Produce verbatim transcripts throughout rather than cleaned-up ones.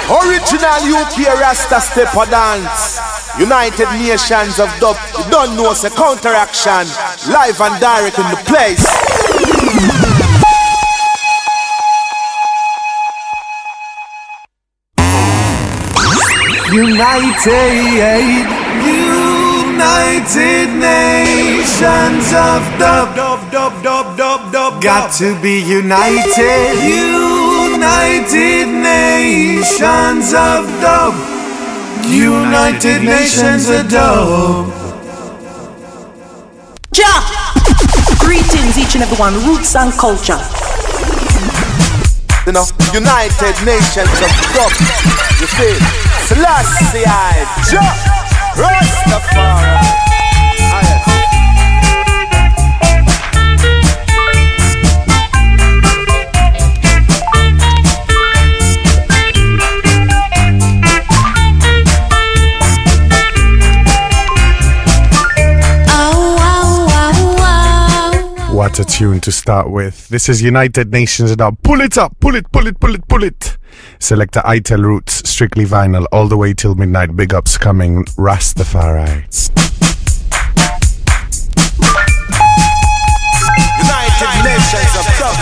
Original U K Rasta stepper dance. United Nations of Dub. You don't know it's a counteraction. Live and direct in the place. United, United Nations of Dub, dub, dub, dub, dub, dub. Got to be united. United Nations of Dub. United Nations of Dub. Ja! Greetings each and every one, roots and culture. You know, United Nations of Dub. You see, Selassie I, Ja, Rastafari. What a tune to start with. This is United Nations now. Pull it up, pull it, pull it, pull it, pull it. Selector Itel Roots, strictly vinyl, all the way till midnight. Big ups coming, Rastafari. United Nations of Dub.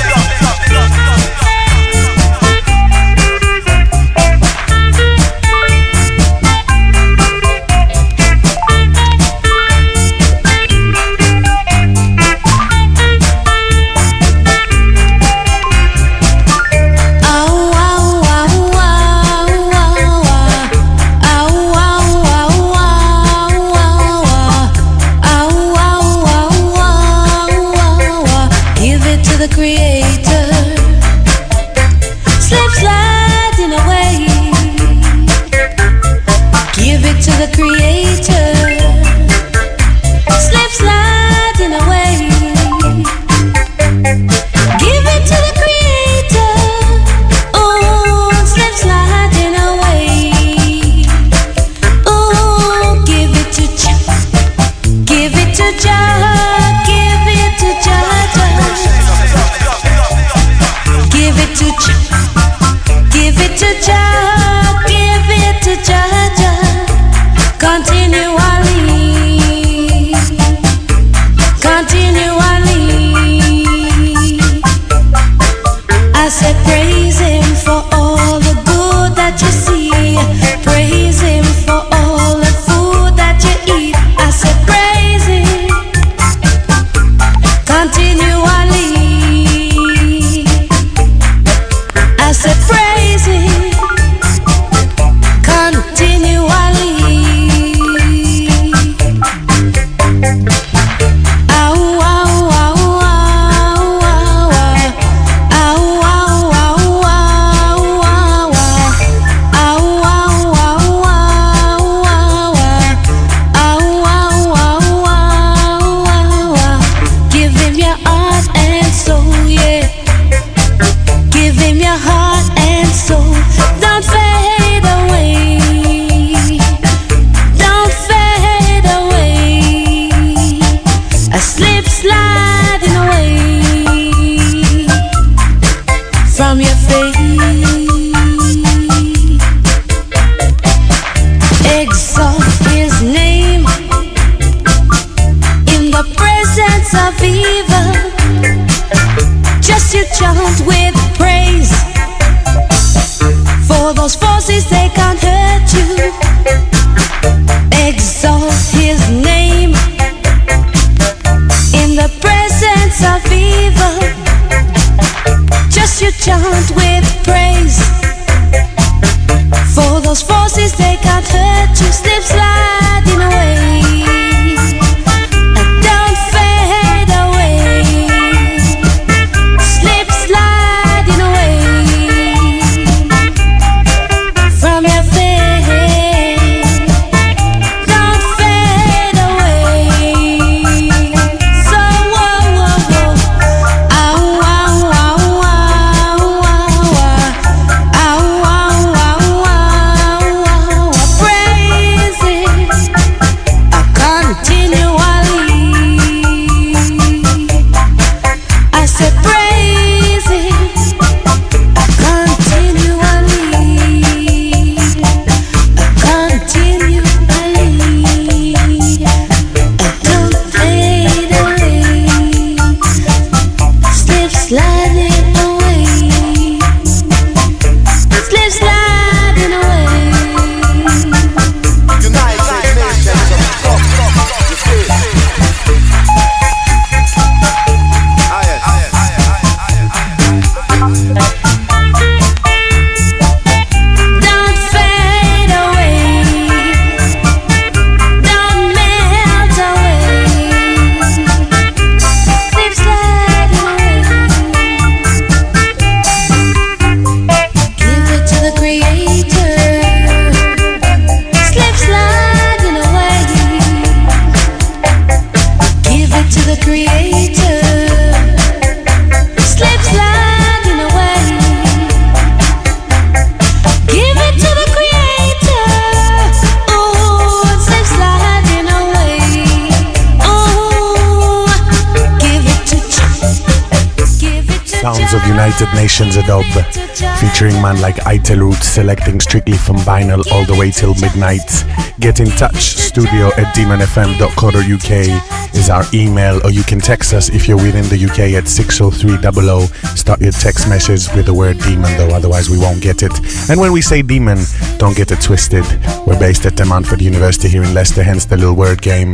United Nations a dub featuring man like Itel Roots, selecting strictly from vinyl all the way till midnight. Get in touch, studio at demon f m dot co dot u k is our email, or you can text us if you're within the U K at six oh three hundred. Start your text message with the word demon though, otherwise we won't get it. And when we say demon, don't get it twisted. We're based at the Montfort University here in Leicester, hence the little word game.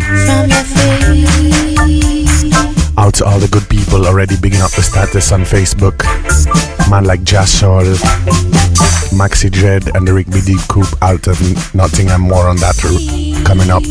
Out to all the good people already bigging up the status on Facebook. Man like Jasol, Maxi Dread and the Rigby Deep Coop out of Nottingham. More on that coming up.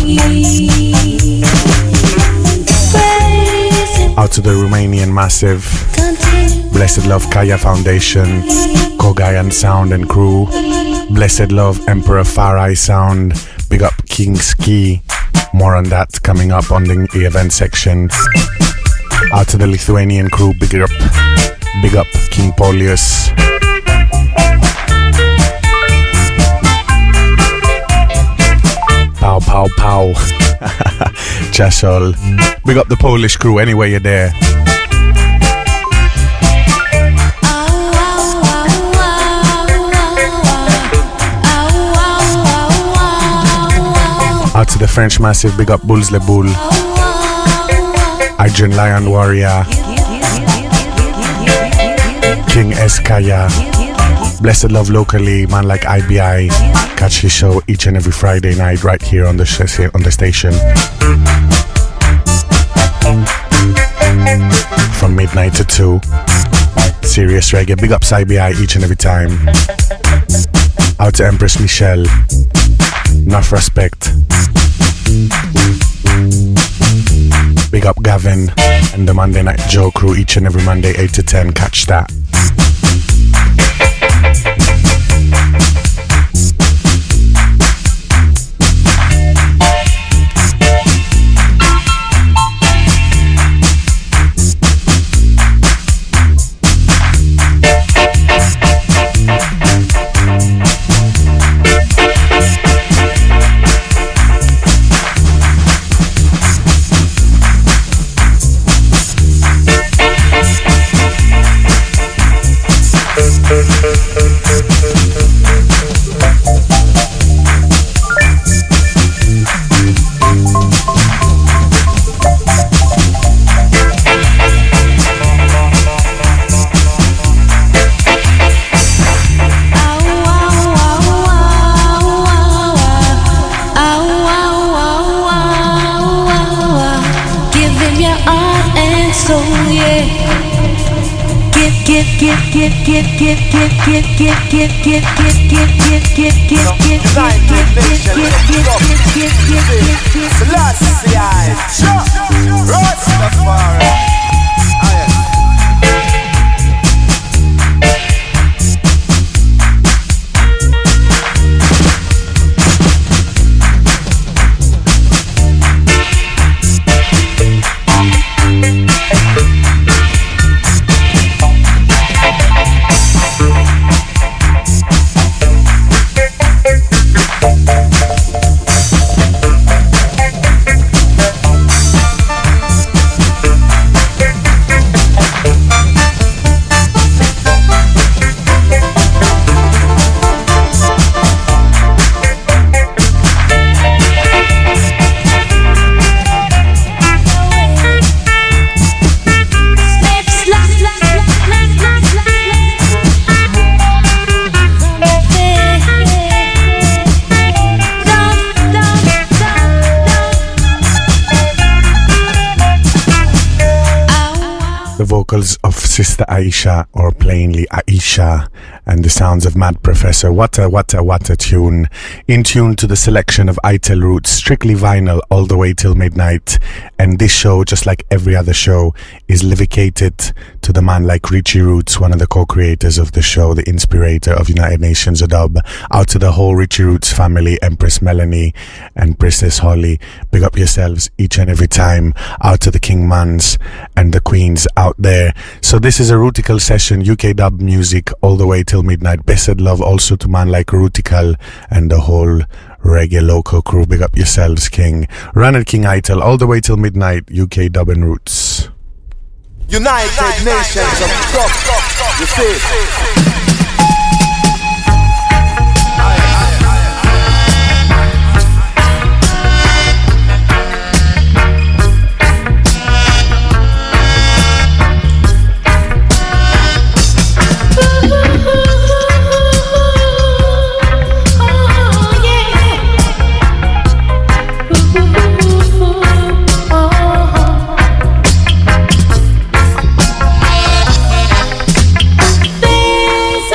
Out to the Romanian Massive, Blessed Love Kaya Foundation, Kogayan Sound and Crew, Blessed Love Emperor Farai Sound, big up King Ski. More on that coming up on the event section. Out to the Lithuanian crew, big up, big up King Polius. Pow, pow, pow. Chashol. Big up the Polish crew, anyway you're there. Out to the French Massive, big up Bulls Le Boule. Arjun Lion Warrior, King Eskaya, Blessed Love locally, man like I B I. Catch his show each and every Friday night right here on the sh- on the station from midnight to two. Serious reggae, big ups I B I each and every time. Out to Empress Michelle, enough respect. Big up Gavin and the Monday Night Joe crew each and every Monday eight to ten. Catch that. Sister Aisha, or plainly Aisha, and the sounds of Mad Professor. What a, what a, what a tune. In tune to the selection of Itel Roots, strictly vinyl all the way till midnight. And this show, just like every other show, is dedicated to the man like Richie Roots, one of the co-creators of the show, the inspirator of United Nations of Dub. Out to the whole Richie Roots family, Empress Melanie and Princess Holly. Big up yourselves each and every time. Out to the King Mans and the Queens out there. So this is a Rootical session, U K dub music all the way till midnight. Best love also to man like Rootical and the whole reggae local crew. Big up yourselves, King. Run at King Itel all the way till midnight, U K dub and roots. United Nations of Dub, you see. This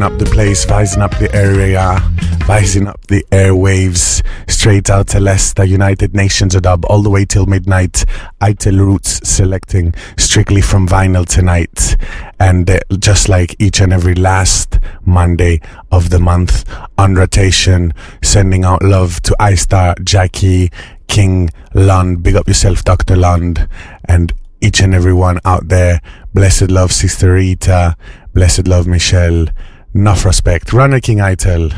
up the place, vising up the area, vising up the airwaves. Straight out to Leicester, United Nations a dub all the way till midnight. Itel Roots selecting strictly from vinyl tonight. And uh, just like each and every last Monday of the month, on rotation, sending out love to iStar, Jackie, King, Lund. Big up yourself, Doctor Lund. And each and every one out there. Blessed love, Sister Rita. Blessed love, Michelle. Enough respect. Runner King Itel.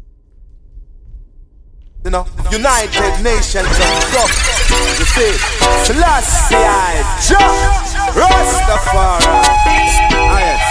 You know, United Nations of Dub. You see, Selassie I, Jah, Rastafari. Ah, yes.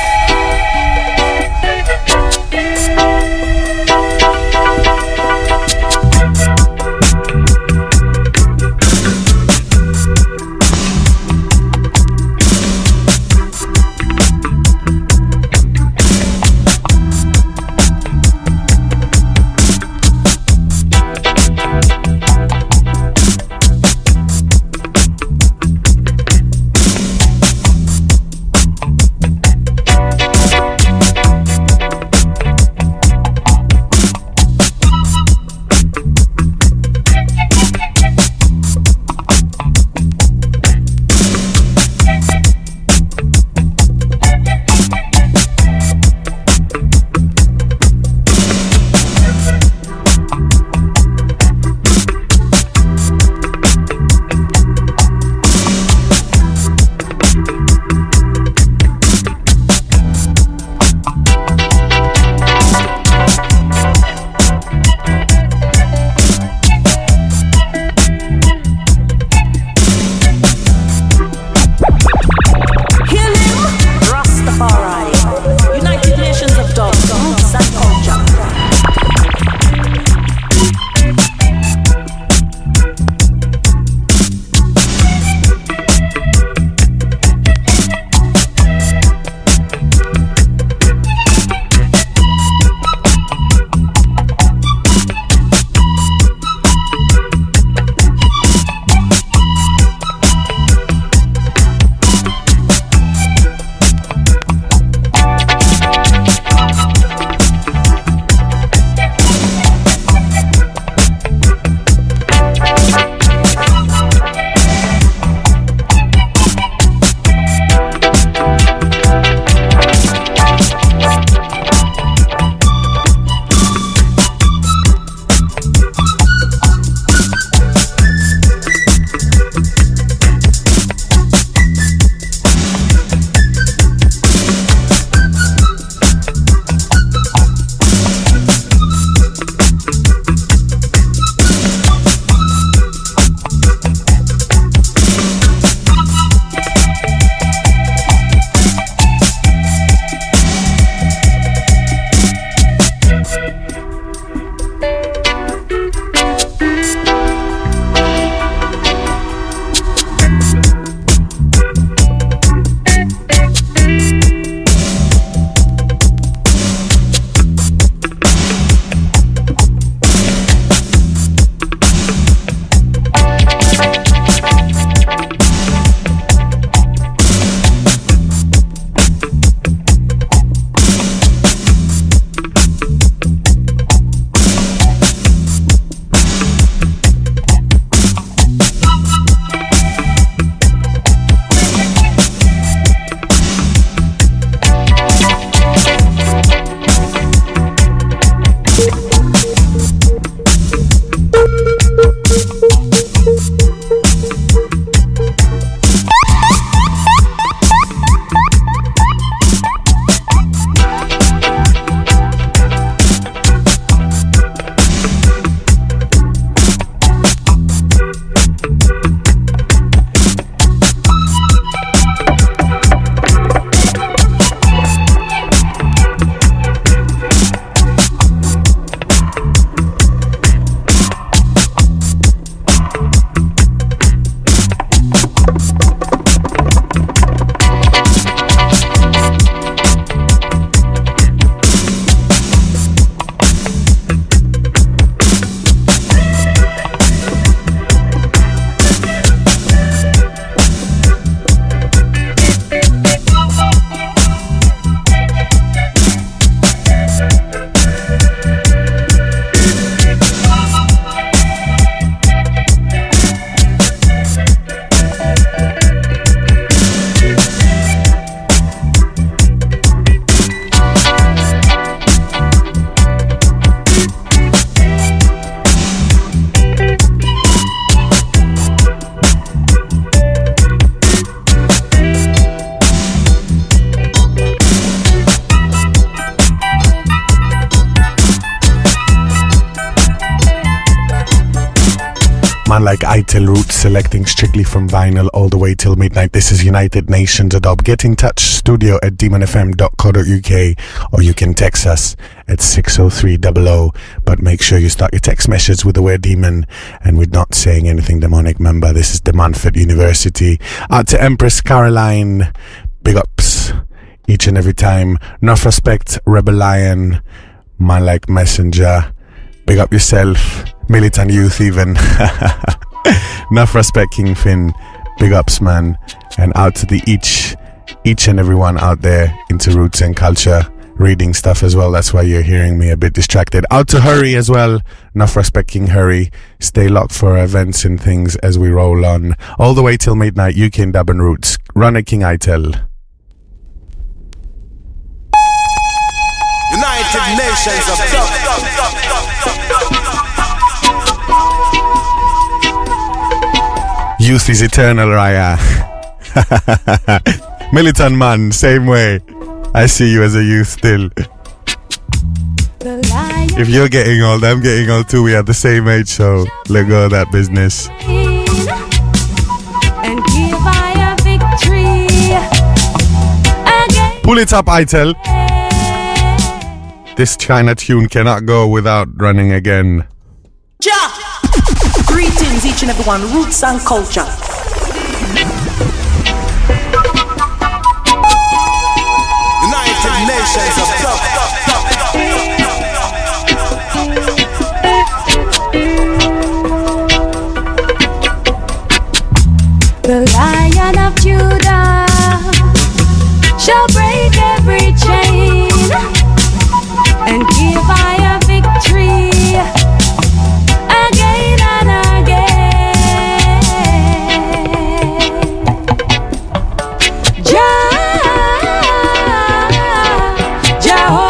Man like Itel Roots selecting strictly from vinyl all the way till midnight. This is United Nations Adopt. Get in touch, studio at demon f m dot co dot u k, or you can text us at six oh three hundred. But make sure you start your text message with the word demon and with not saying anything demonic. Remember, this is the Manford University. Out to Empress Caroline. Big ups each and every time. Enough respect, Rebel Lion. Man like Messenger. Big up yourself. Militant Youth even. Enough respect, King Finn. Big ups, man. And out to the each each and everyone out there into roots and culture, reading stuff as well. That's why you're hearing me a bit distracted. Out to Hurry as well. Enough respect, King Hurry. Stay locked for events and things as we roll on all the way till midnight. U K and Dub and Roots. Run it, King Itel. United Nations of Dub. Youth is eternal, Raya. Militant man, same way. I see you as a youth still. If you're getting old, I'm getting old too. We are the same age, so let go of that business. And give I a victory again. Pull it up, Itel. This China tune cannot go without running again. Ja! Greetings, each and every one, roots and culture. United Nations of Dub. The Lion of Judah shall break every chain and give I a victory again and again. Jah, Jehovah.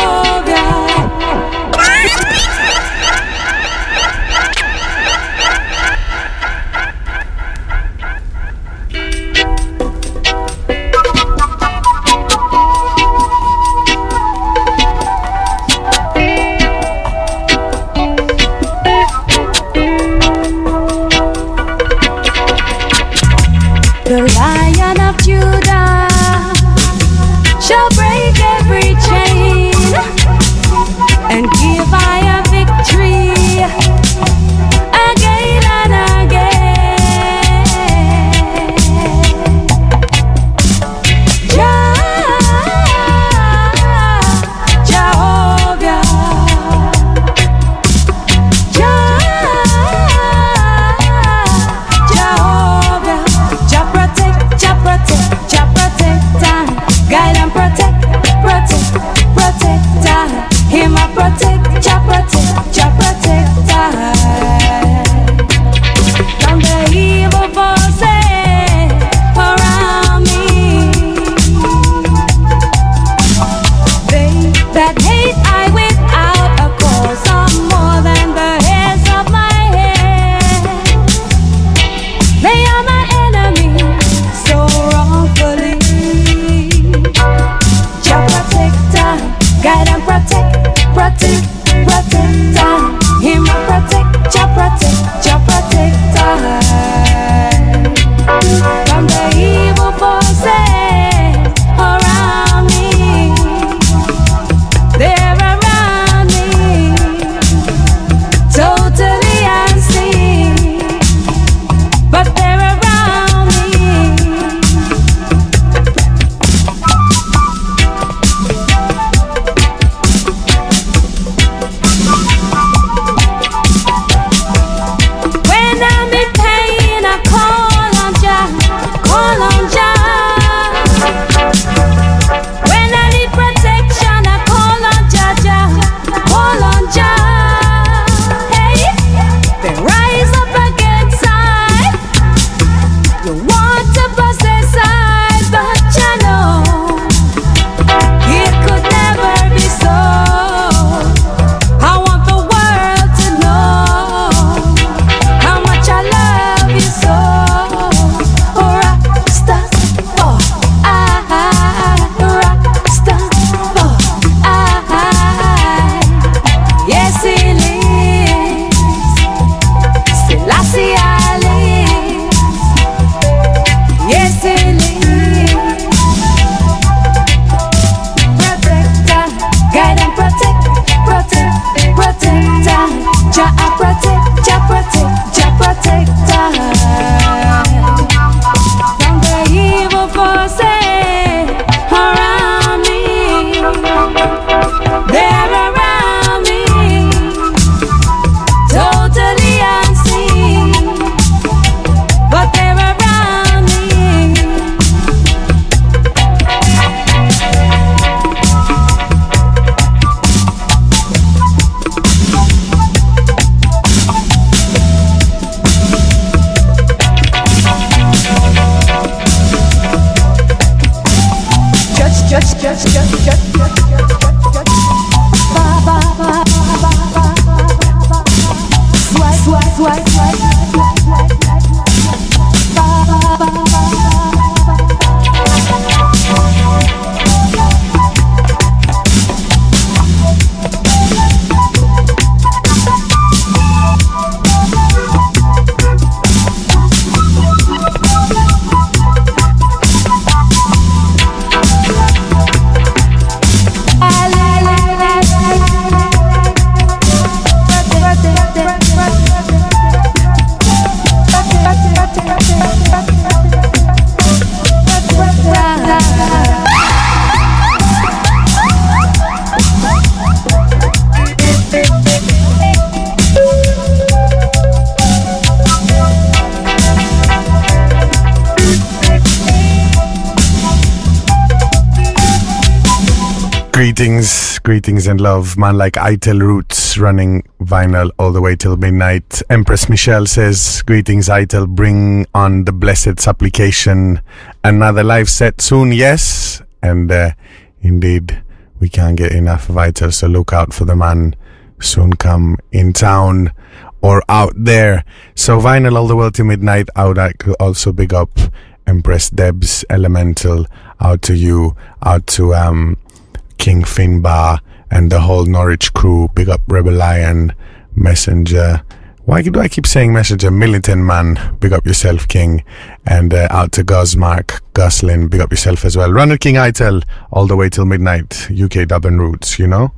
Greetings, greetings and love. Man like Itel Roots running vinyl all the way till midnight. Empress Michelle says, greetings Itel, bring on the blessed supplication. Another live set soon, yes. And uh, indeed, we can't get enough of Itel, so look out for the man soon come in town or out there. So vinyl all the way till midnight. I would like to also big up Empress Debs Elemental, out to you, out to um King Finbar and the whole Norwich crew. Big up Rebel Lion, Messenger. Why do I keep saying Messenger? Militant Man. Big up yourself, King. And uh, out to Gosmark, Goslin. Big up yourself as well. Runner King Itel, all the way till midnight. U K Dublin Roots, you know?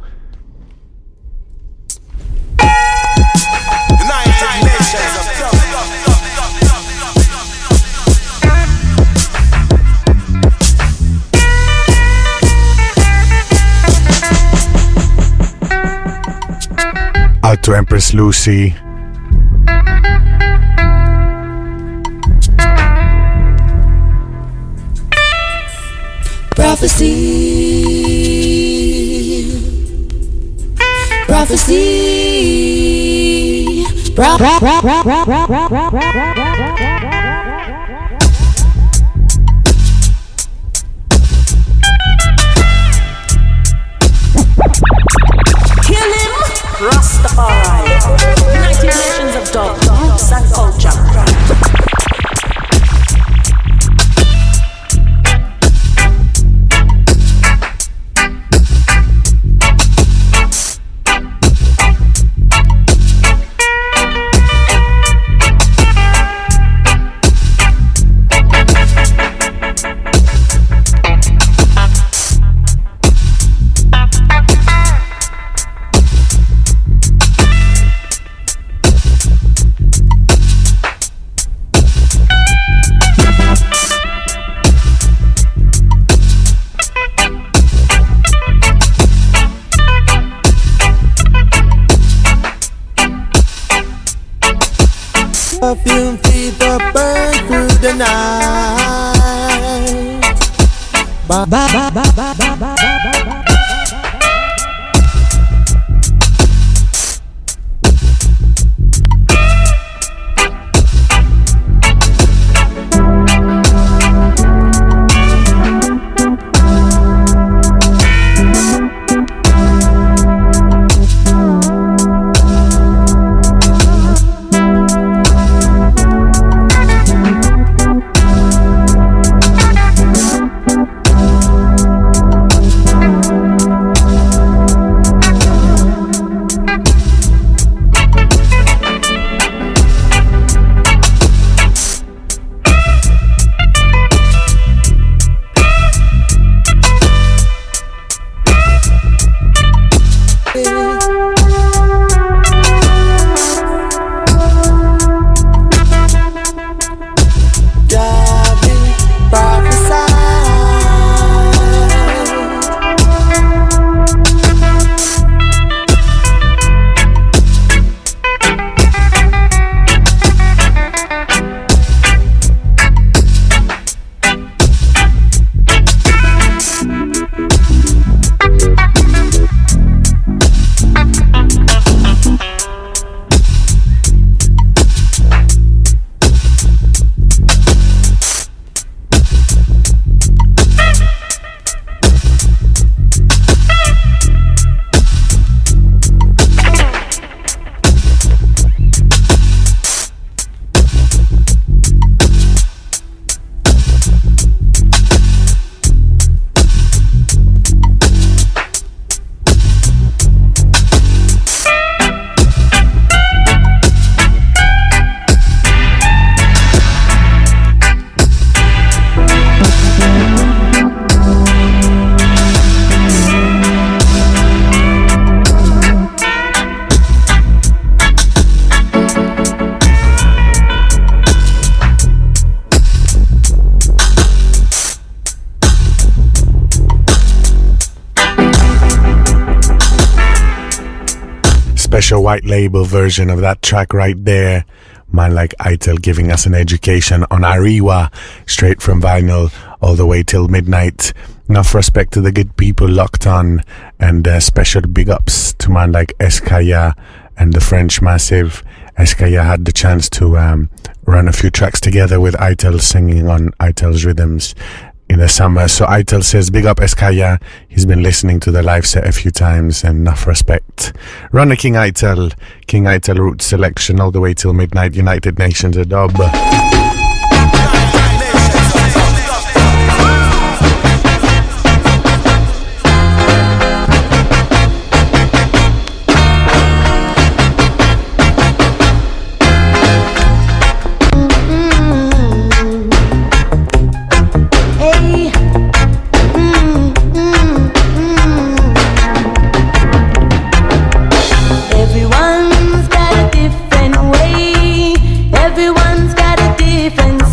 United Nations of Dub. Out to Empress Lucy. Prophecy, prophecy, pro- pro- pro- pro- pro- pro- pro- pro- Kill him, Rastafari. United Nations of Dub, Roots and Culture. Perfume feet that burn through the night. Ba ba ba ba ba ba ba ba ba. Special white label version of that track right there. Man like Itel giving us an education on Ariwa, straight from vinyl all the way till midnight. Enough respect to the good people locked on, and uh, special big ups to man like Eskaya and the French Massive. Eskaya had the chance to um, run a few tracks together with Itel, singing on Itel's rhythms in the summer. So Itel says big up Eskaya. He's been listening to the live set a few times, and enough respect. Run a King Itel, King Itel Roots selection all the way till midnight. United Nations a dub. Everyone's got a different way. Everyone's got a different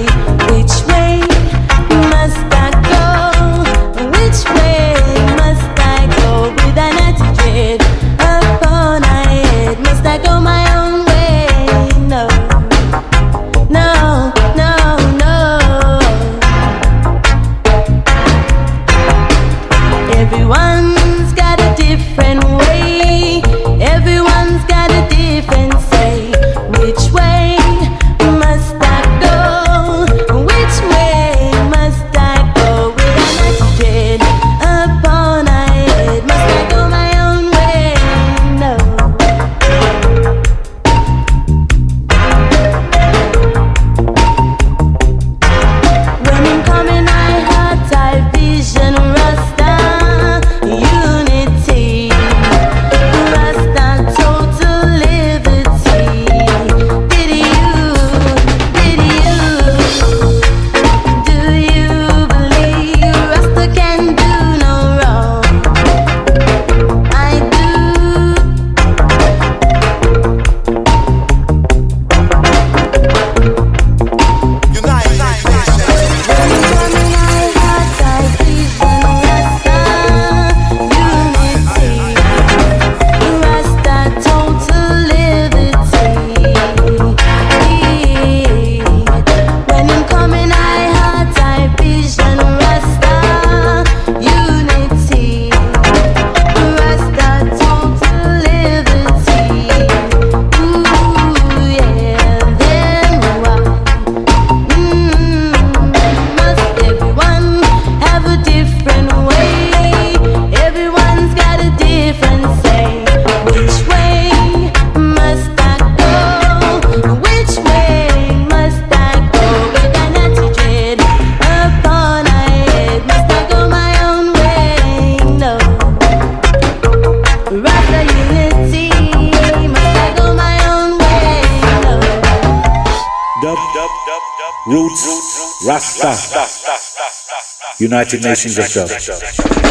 Roots, Rasta, United Nations of Dub.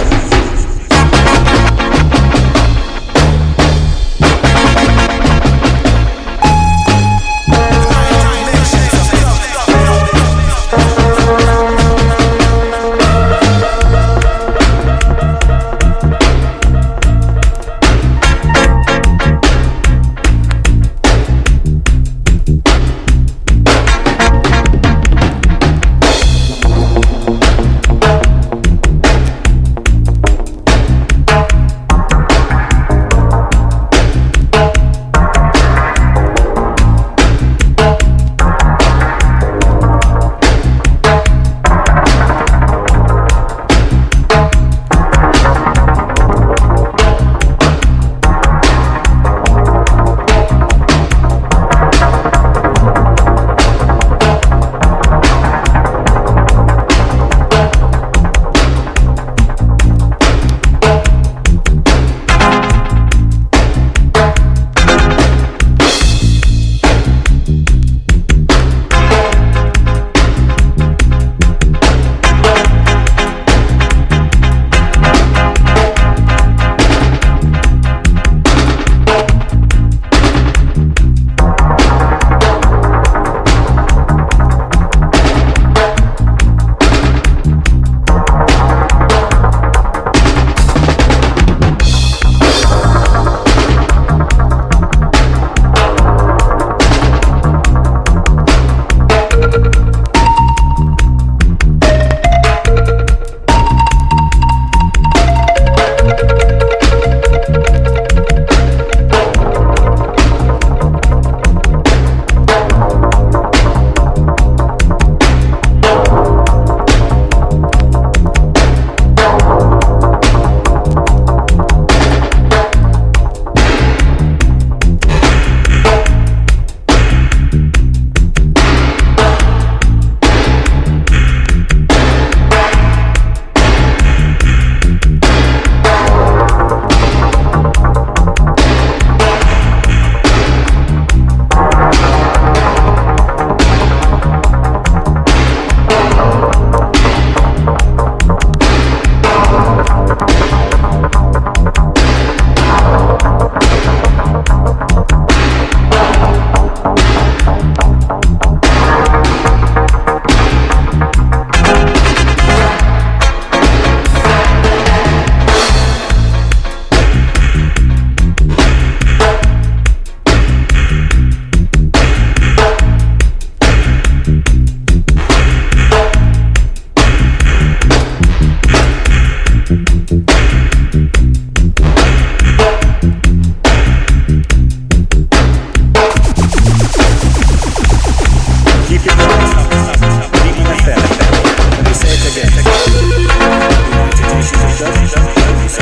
Keep it locked. Beating F M. Let me say it again. United Nations of Dub.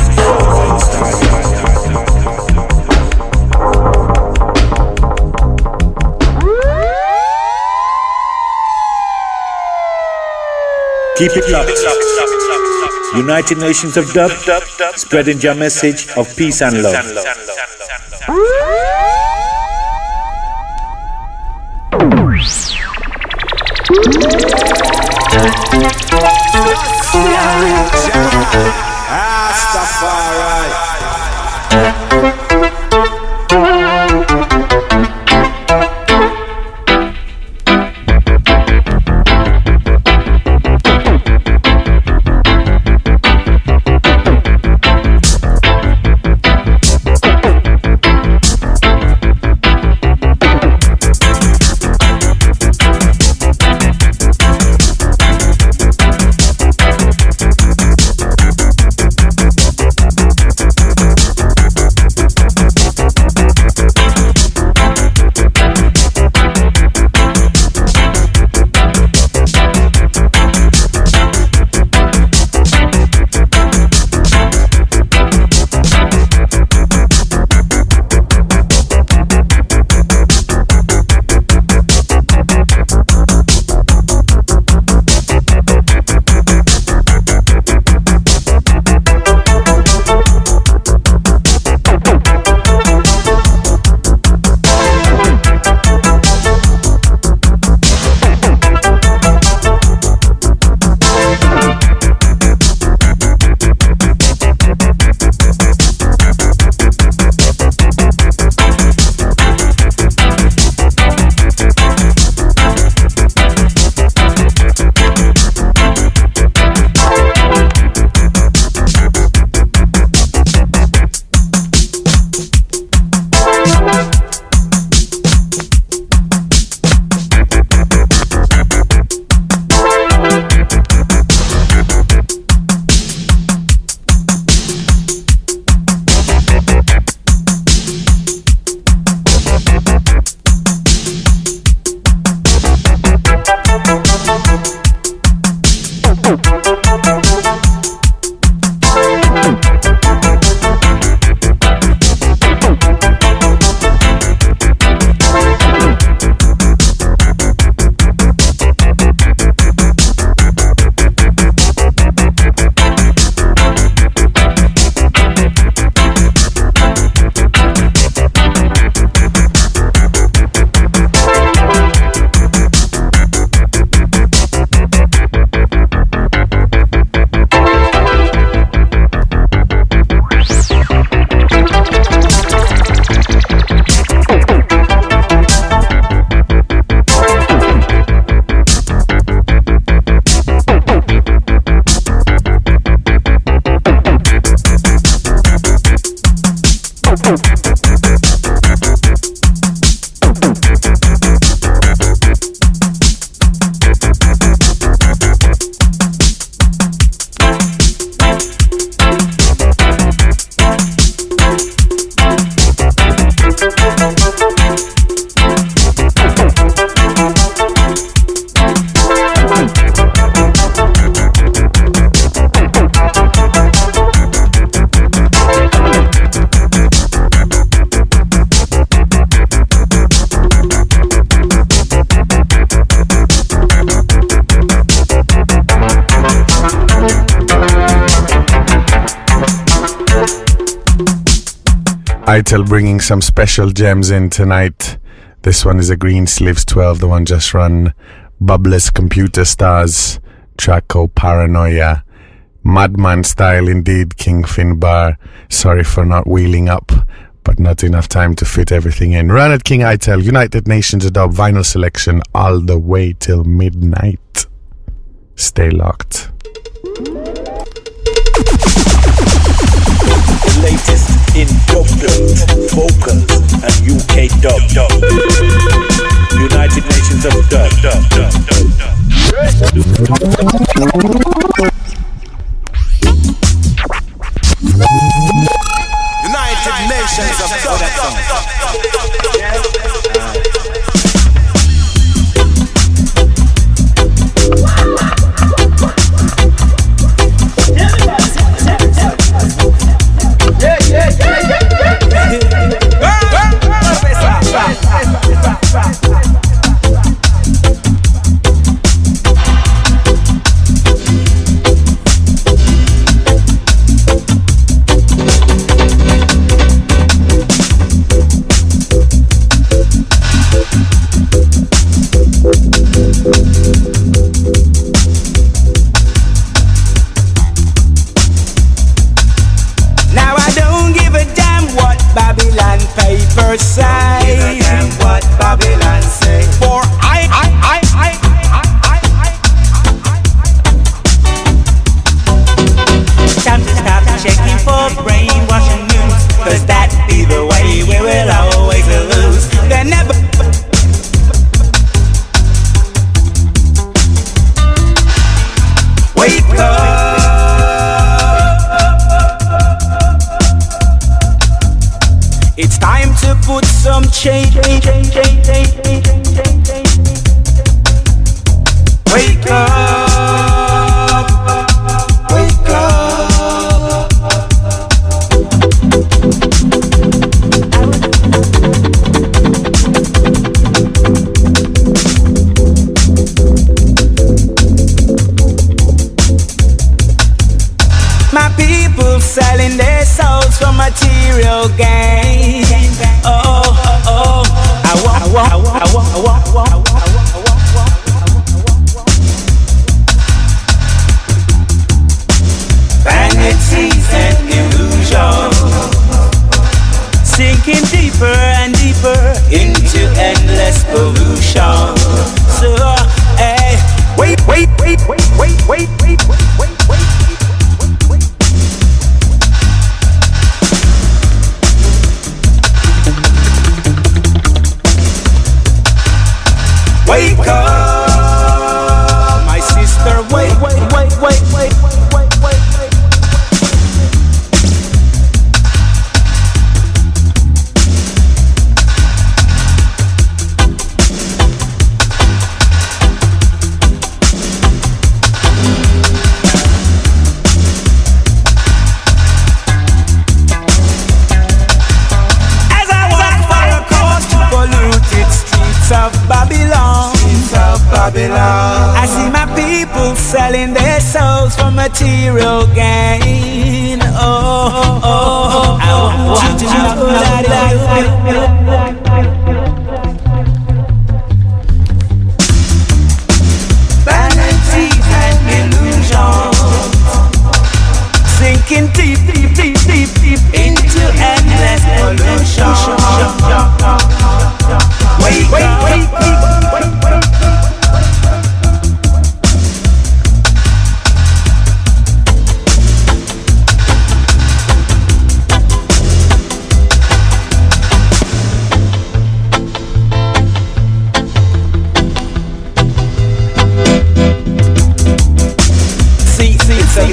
Keep it locked. United Nations of Dub, spreading your message of peace and love. Itel bringing some special gems in tonight. This one is a Green Sleeves twelve, the one just run. Bubbless Computer Stars, track called Paranoia. Madman style indeed, King Finbar. Sorry for not wheeling up, but not enough time to fit everything in. Run at King Itel, United Nations Adopt vinyl selection all the way till midnight. Stay locked. The latest in dub, vocals, and U K dub. United Nations of Dub. United Nations of Dub. Wake up, my sister, wake, wake, wake, wake, wake, wake, wake, wake. Of Babylon. Of Babylon. I see my people selling their souls for material gain. Oh, oh, oh, I want you to know that vanities and illusions, sinking deep, deep, deep, deep, deep into endless pollution. Wake, wake, wake, wake, wake, wake. See, see, see,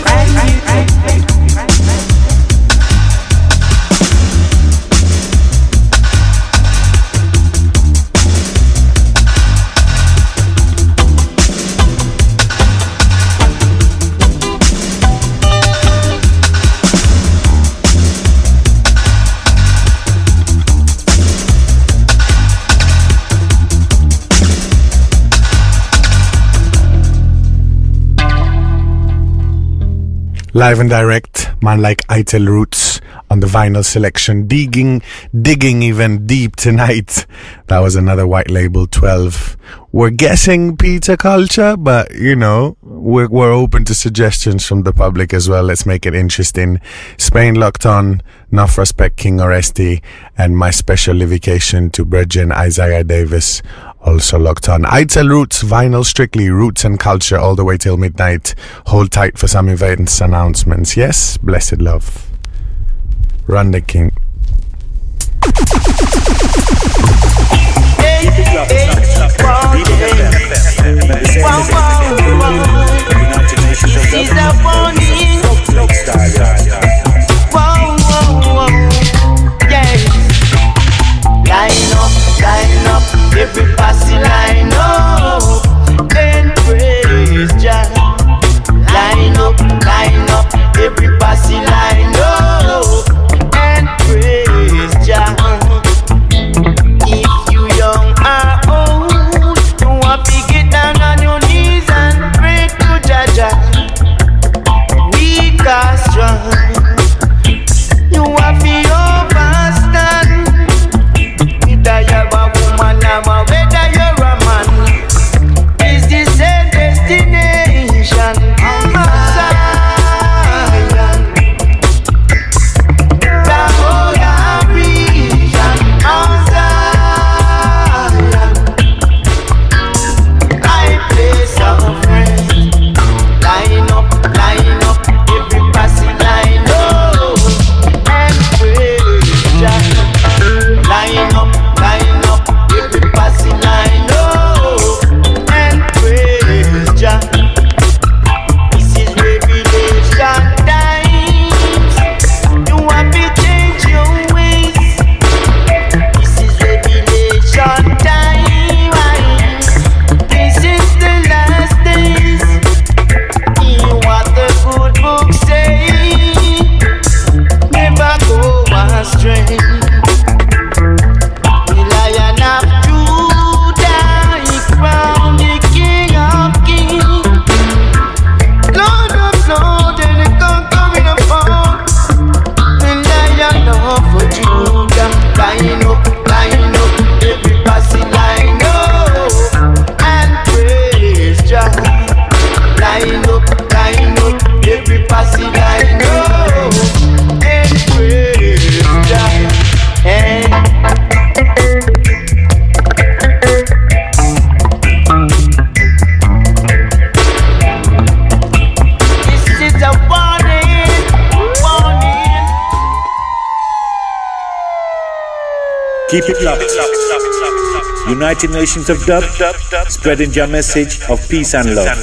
Live and direct, man like Itel Roots on the vinyl selection, digging, digging even deep tonight. That was another white label, twelve. We're guessing Peter Culture, but you know, we're, we're open to suggestions from the public as well. Let's make it interesting. Spain locked on, enough respect King Oresti, and my special livication to Bridget Isaiah Davis. Also locked on. Itel Roots, vinyl strictly, roots and culture all the way till midnight. Hold tight for some events announcements. Yes, blessed love. Run the king. Line up, line up, every passing line up and praise Jah. Line up, line up, every passing line up and praise Jah. If you young or old, you want to get down on your knees and pray to Jah Jah. Weak or strong, you want to overstand. Whether you're a woman or whether you're a man, is the same destination. Zion, the whole region of Zion, I place of rest. Line up, line up, every passing line up and praise Jah. Line up. Line up, every passing line up and praise Jah. This is revelation times. You have to change your ways. This is revelation times. This is the last days. Hear what the good book say. Never go astray. Lion of Judah, he crowned the King of Kings, Lord of Lords, and the conquering of all. The Lion of Judah, line up, line up, every passing line up and praise Jah. Line up, line up, every passing line up and praise Jah. Hey. Keep it locked. United Nations of Dub, spreading your message of peace and love.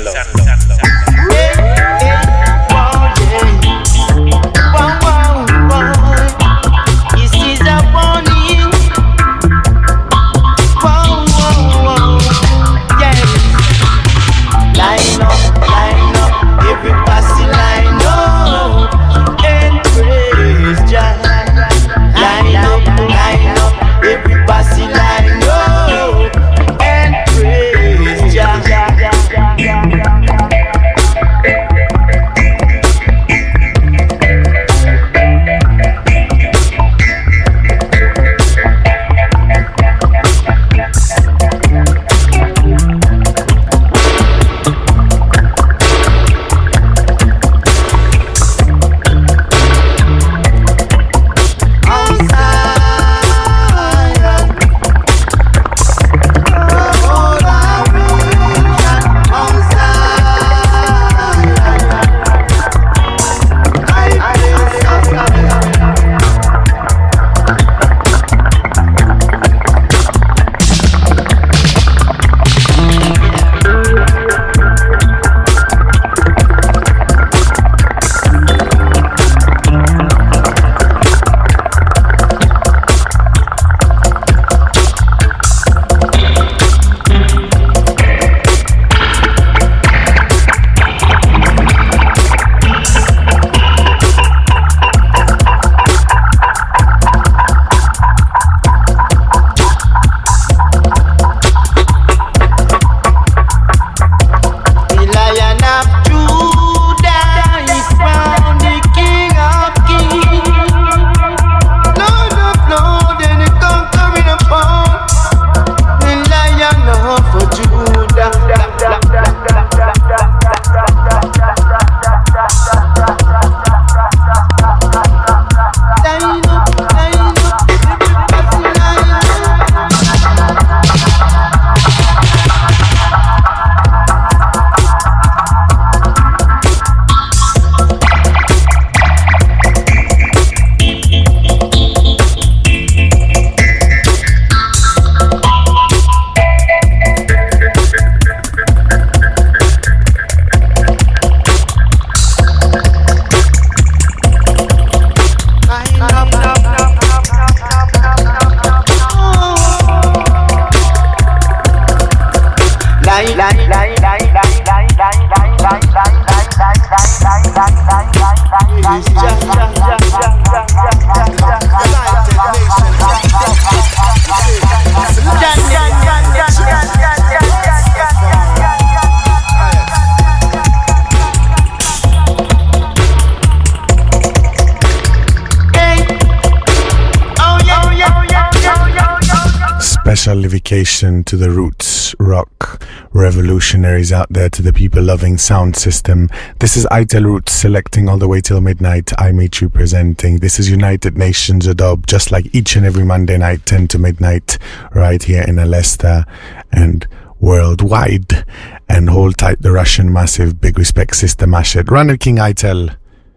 Livication to the roots rock revolutionaries out there, to the people loving sound system. This is Itel Roots selecting all the way till midnight. I meet you presenting. This is United Nations of Dub, just like each and every Monday night, ten to midnight, right here in Leicester and worldwide. And hold tight the Russian massive. Big respect, Sister Mashed. Run it, King Itel.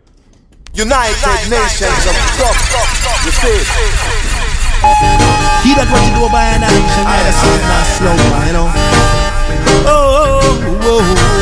United Nations of Dub. You see? He that what you do by an action, I just say not slow, man, you know. Oh, oh,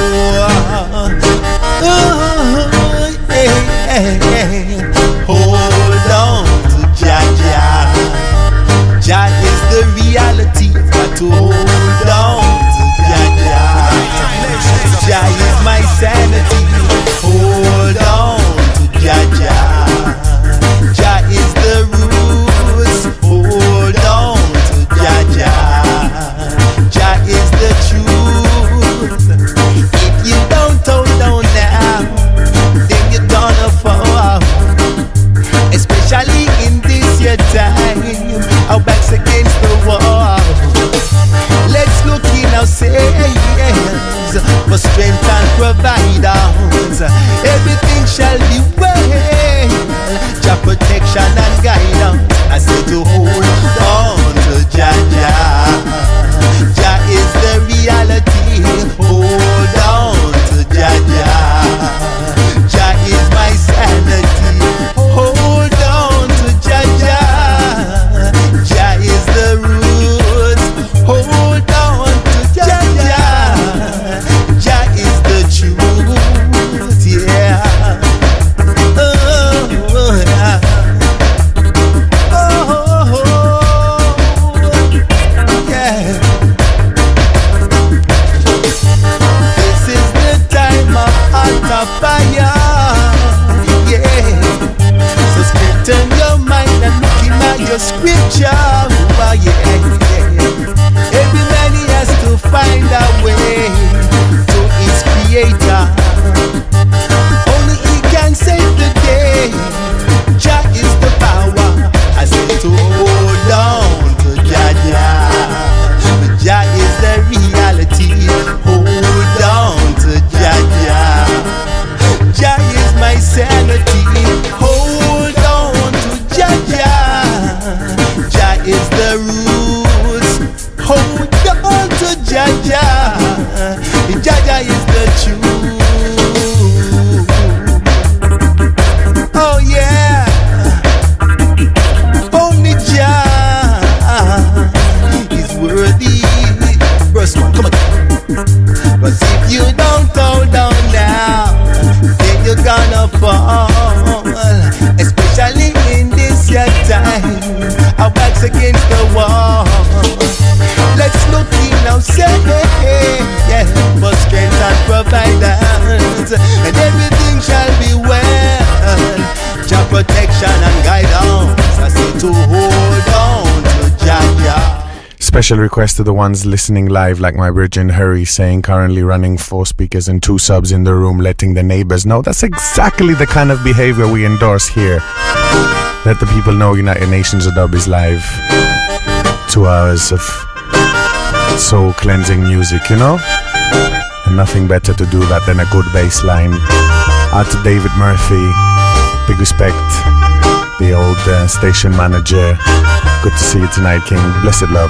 oh, oh, hey, hey, hey. Hold on to Jah Jah. Jah is the reality, but to hold on to Jah Jah. Jah is my sanity. Hold on to Jah Jah. Jah is the roots. Hold on to Jah Jah. Jah is the truth. If you don't hold on now, then you're gonna fall. Especially in this year time, our backs against the wall. Let's look in ourselves for strength and providence. Everything shall be well. Jah protection and guidance. I say to hold on to Jah Jah. Jah is the reality. Hold on to Jah Jah. Jah is my sanity. Hold on to Jah Jah. Jah is the roots. Hold Jah is the truth. Oh yeah, only Jah is worthy. Verse one, come on. But if you don't hold on now, then you're gonna fall. Especially in this your time, our backs against the wall. Let's look in now, say, yeah, for strength and providence, and everything shall be well. Jah protection and guidance, I say to hold on to Jah Jah. Special request to the ones listening live, like my Virgin Hurry saying currently running four speakers and two subs in the room, letting the neighbors know. That's exactly the kind of behavior we endorse here. Let the people know United Nations of Dub is live. Two hours of soul cleansing music, you know? And nothing better to do that than a good bass line. Out to David Murphy, big respect, the old uh, station manager. Good to see you tonight, King. Blessed love.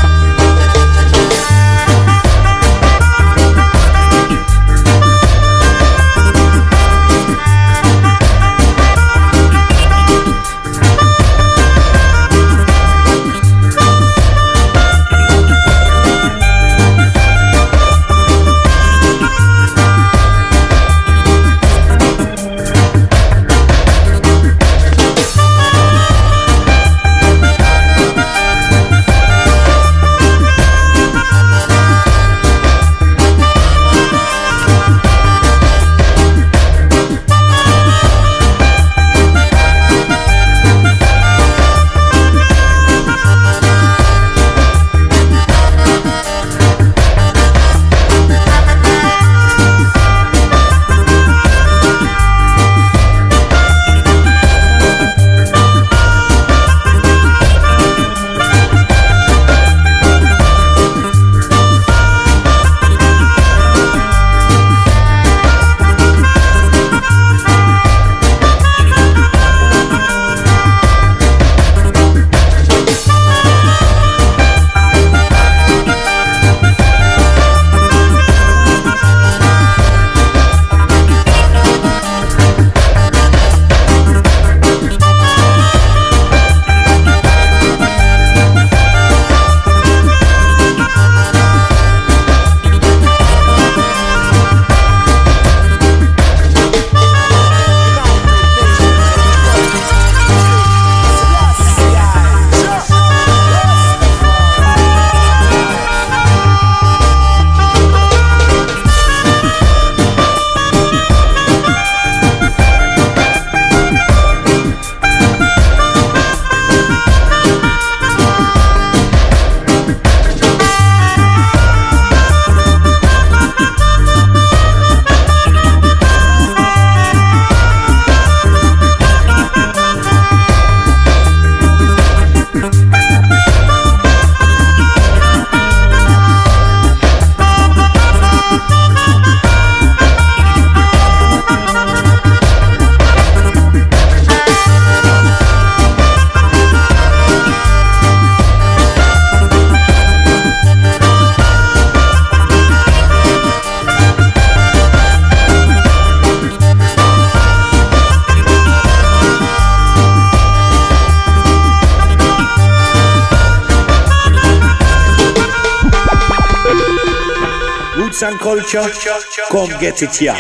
And culture, come get it here.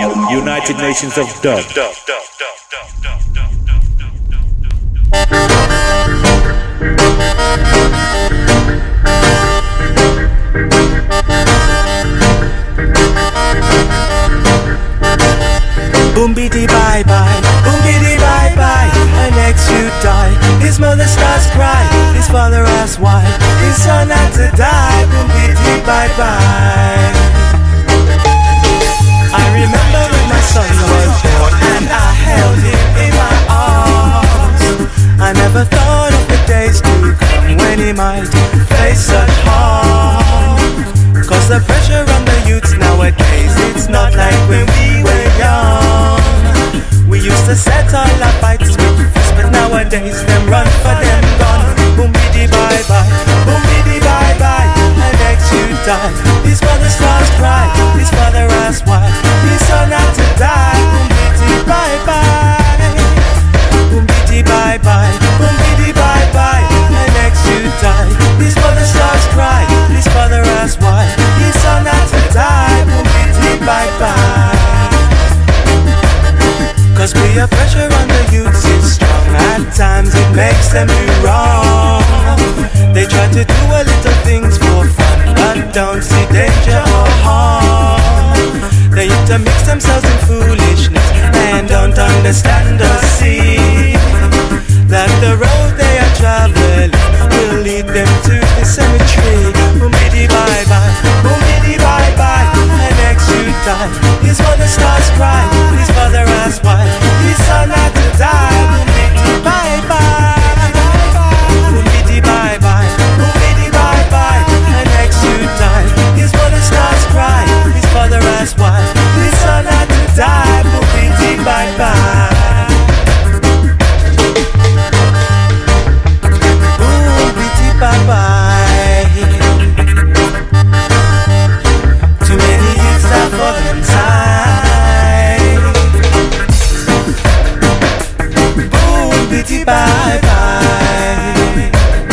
United Nations of Dub. Boom bitty bye bye, boom bitty bye bye. And next you die. His mother starts cry, his father asks why. His son had to die. Boom bitty bye bye. I remember when my son was born and I held him in my arms. I never thought of the days to come when he might face such harm. Cause the pressure on the youths nowadays, it's not like when we were young. We used to settle our fights with fists, but nowadays them run for them gun. Boom biddy bye bye, boom biddy bye bye, and next you die. His mother stars cry, his father asks why. His son had to die. Boom bitty bye bye. Boom bitty bye bye. Boom bitty bye bye. And next you die. His mother stars cry, his father asks why. His son had to die. Boom bitty bye bye. Cause peer pressure on the youths is strong. At times it makes them do wrong. They try to do a little things for fun, but don't see danger or harm. They intermix themselves in foolishness and don't understand or see that the road they are traveling will lead them to the cemetery. Boom biddy bye bye, boom biddy bye bye. And next you die. His mother starts crying, his father asks why. His son had to die. Boom biddy bye bye, boom biddy bye bye, boom biddy bye bye. And next you die. His mother starts crying, his father asks why. His son had to die. Boom biddy bye bye. Bye bye. Too many youths die for them time. Boom, bitty bye bye.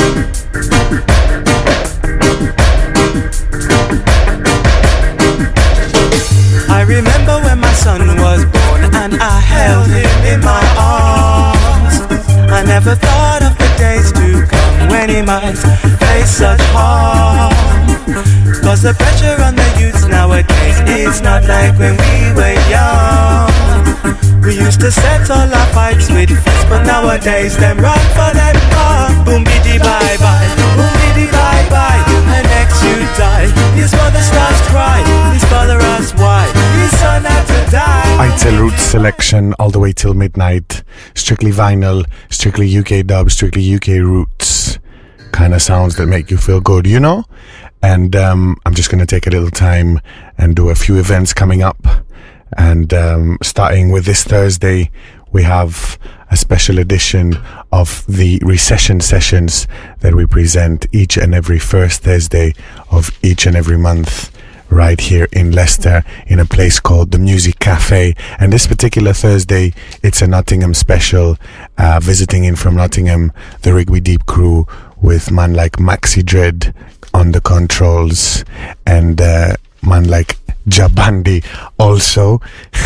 I remember when my son was born and I held him in my arms. I never thought of the days to come when he might face such harm. Cause the pressure on the youths nowadays is not like when we were young. We used to settle our fights with fists, but nowadays them run for them gun. Boom biddy bye bye, boom biddy bye bye. And next you die. His mother starts cry, his father asks why. His son had to die. Itel Roots selection all the way till midnight. Strictly vinyl, strictly U K dub, strictly U K roots. Kind of sounds that make you feel good, you know? And um, I'm just going to take a little time and do a few events coming up. And um, starting with this Thursday, we have a special edition of the Recession Sessions that we present each and every first Thursday of each and every month, right here in Leicester in a place called the Music Cafe. And this particular Thursday, it's a Nottingham special, uh, visiting in from Nottingham, the Rigby Deep crew with man like Maxi Dread on the controls and uh, man like Jabandi also.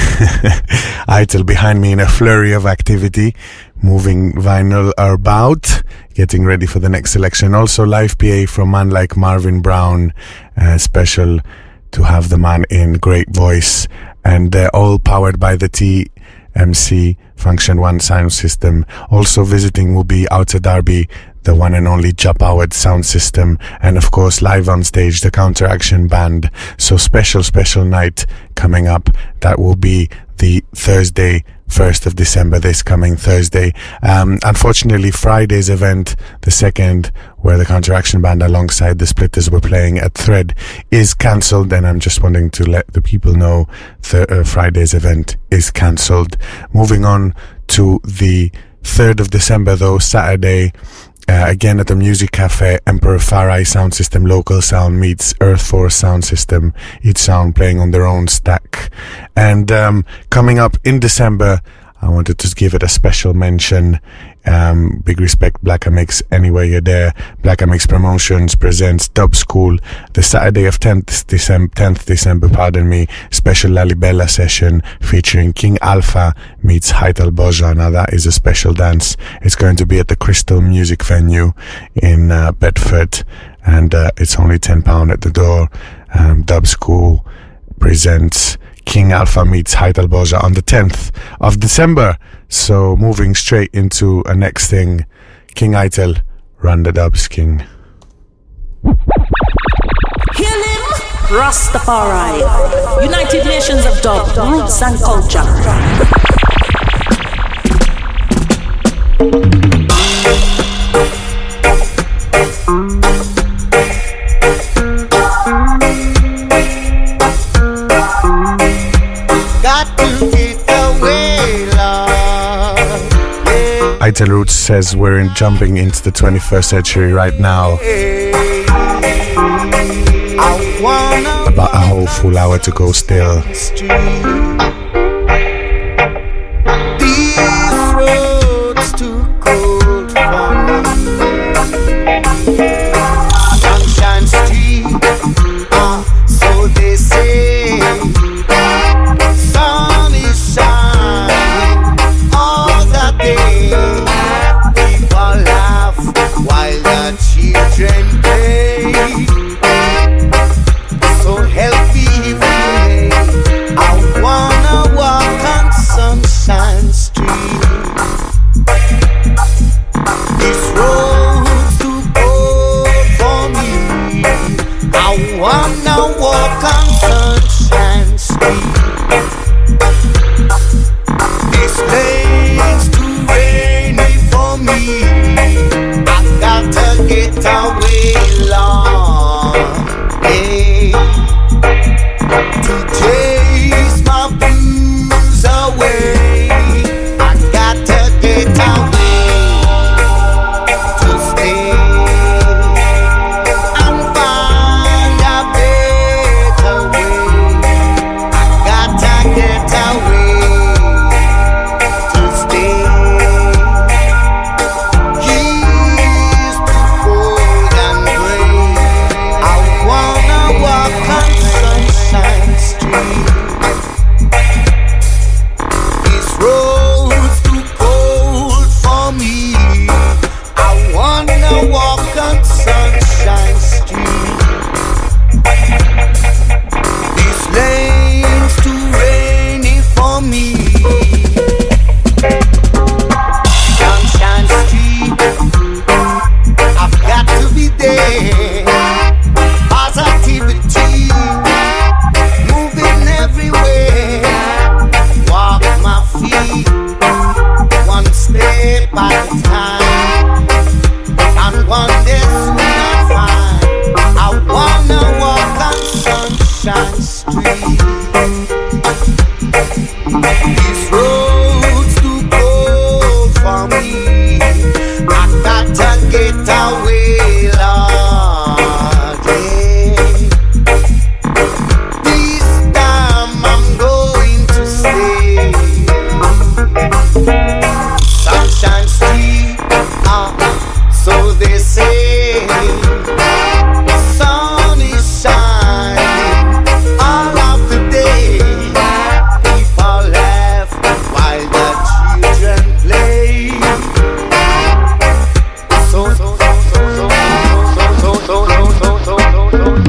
Itel behind me in a flurry of activity, moving vinyl about, getting ready for the next selection. Also live P A from man like Marvin Brown, uh, special to have the man in, great voice, and uh, all powered by the T M C Function One sound system. Also visiting will be Outer Derby, the one and only J-powered sound system, and of course live on stage the Counteraction Band. So special special night coming up. That will be the Thursday, first of December, this coming Thursday. Um, unfortunately, Friday's event, the second, where the Counteraction Band alongside the Splitters were playing at Thread, is cancelled, and I'm just wanting to let the people know th- uh, Friday's event is cancelled. Moving on to the third of December though, Saturday, Uh, again at the Music Cafe, Emperor Farai sound system, local sound meets Earth Force sound system, each sound playing on their own stack. And um, coming up in December, I wanted to give it a special mention. Um, big respect, Blacker Mix, anywhere you're there. Blacker Mix Promotions presents Dub School, the Saturday of tenth December, tenth December, pardon me, special Lalibela session featuring King Alpha meets Haital Boja. Now that is a special dance. It's going to be at the Crystal Music Venue in uh, Bedford, and uh, it's only ten pounds at the door. Um, Dub School presents King Alpha meets Haital Boja on the tenth of December. So moving straight into a next thing, King Itel, run the dubs, King. Heal him, Rastafari, United Nations of Dub, Roots and Culture. Itel Roots says we're in jumping into the twenty-first century right now. I wanna whole full hour to go still. These roads too cold for me. Sunshine Street, uh, so they say. Sun is shining all the day. People laugh while the children play. So healthy feeling. I wanna walk on Sunshine Street. This road's too cold for me. I wanna walk on Sunshine Street. This lane's too rainy for me. I gotta get away, Lord. Hey, to chase my blues away. I gotta get away to stay and find a better way. I gotta get away to stay. He's too cold and gray. I wanna walk on Sunshine Street. This road's too cold for me. I wanna walk on Sunshine Street. This lane's too rainy for me. Sunshine Street, I've got to be there. Positivity, moving everywhere. Walk my feet, one step at a time. And one day soon I'll find I wanna walk on Sunshine Street. This road's too cold for me. I gotta get away, Lord. Yeah. This time I'm going to stay. Sunshine Street, uh, so they say. Sun is shining all of the day. People laugh while the children play. So, so, so, so, so, so, so, so, so, so, so, so.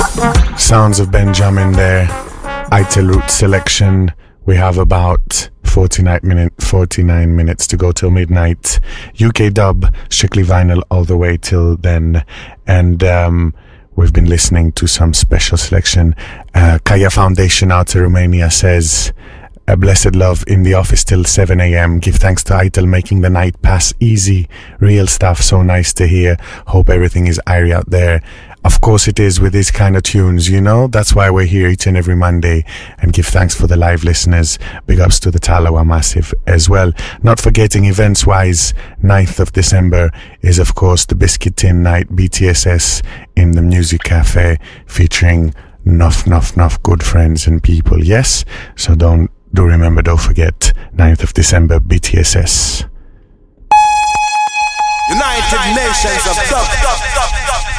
Sounds of Benjamin there. Itel Root selection. We have about forty-nine, minute, forty-nine minutes to go till midnight. U K dub, strictly vinyl all the way till then. And um, we've been listening to some special selection. Uh, Kaya Foundation out of Romania says, a blessed love in the office till seven a.m. Give thanks to Itel making the night pass easy. Real stuff, so nice to hear. Hope everything is airy out there. Of course it is with these kind of tunes, you know. That's why we're here each and every Monday. And give thanks for the live listeners. Big ups to the Talawa Massive as well. Not forgetting events-wise, ninth of December is of course the Biscuit Tin Night, B T S S, in the Music Cafe, featuring nuff, nuff, nuff good friends and people. Yes? So don't, do remember, don't forget, ninth of December, B T S S. United Nations of Dub.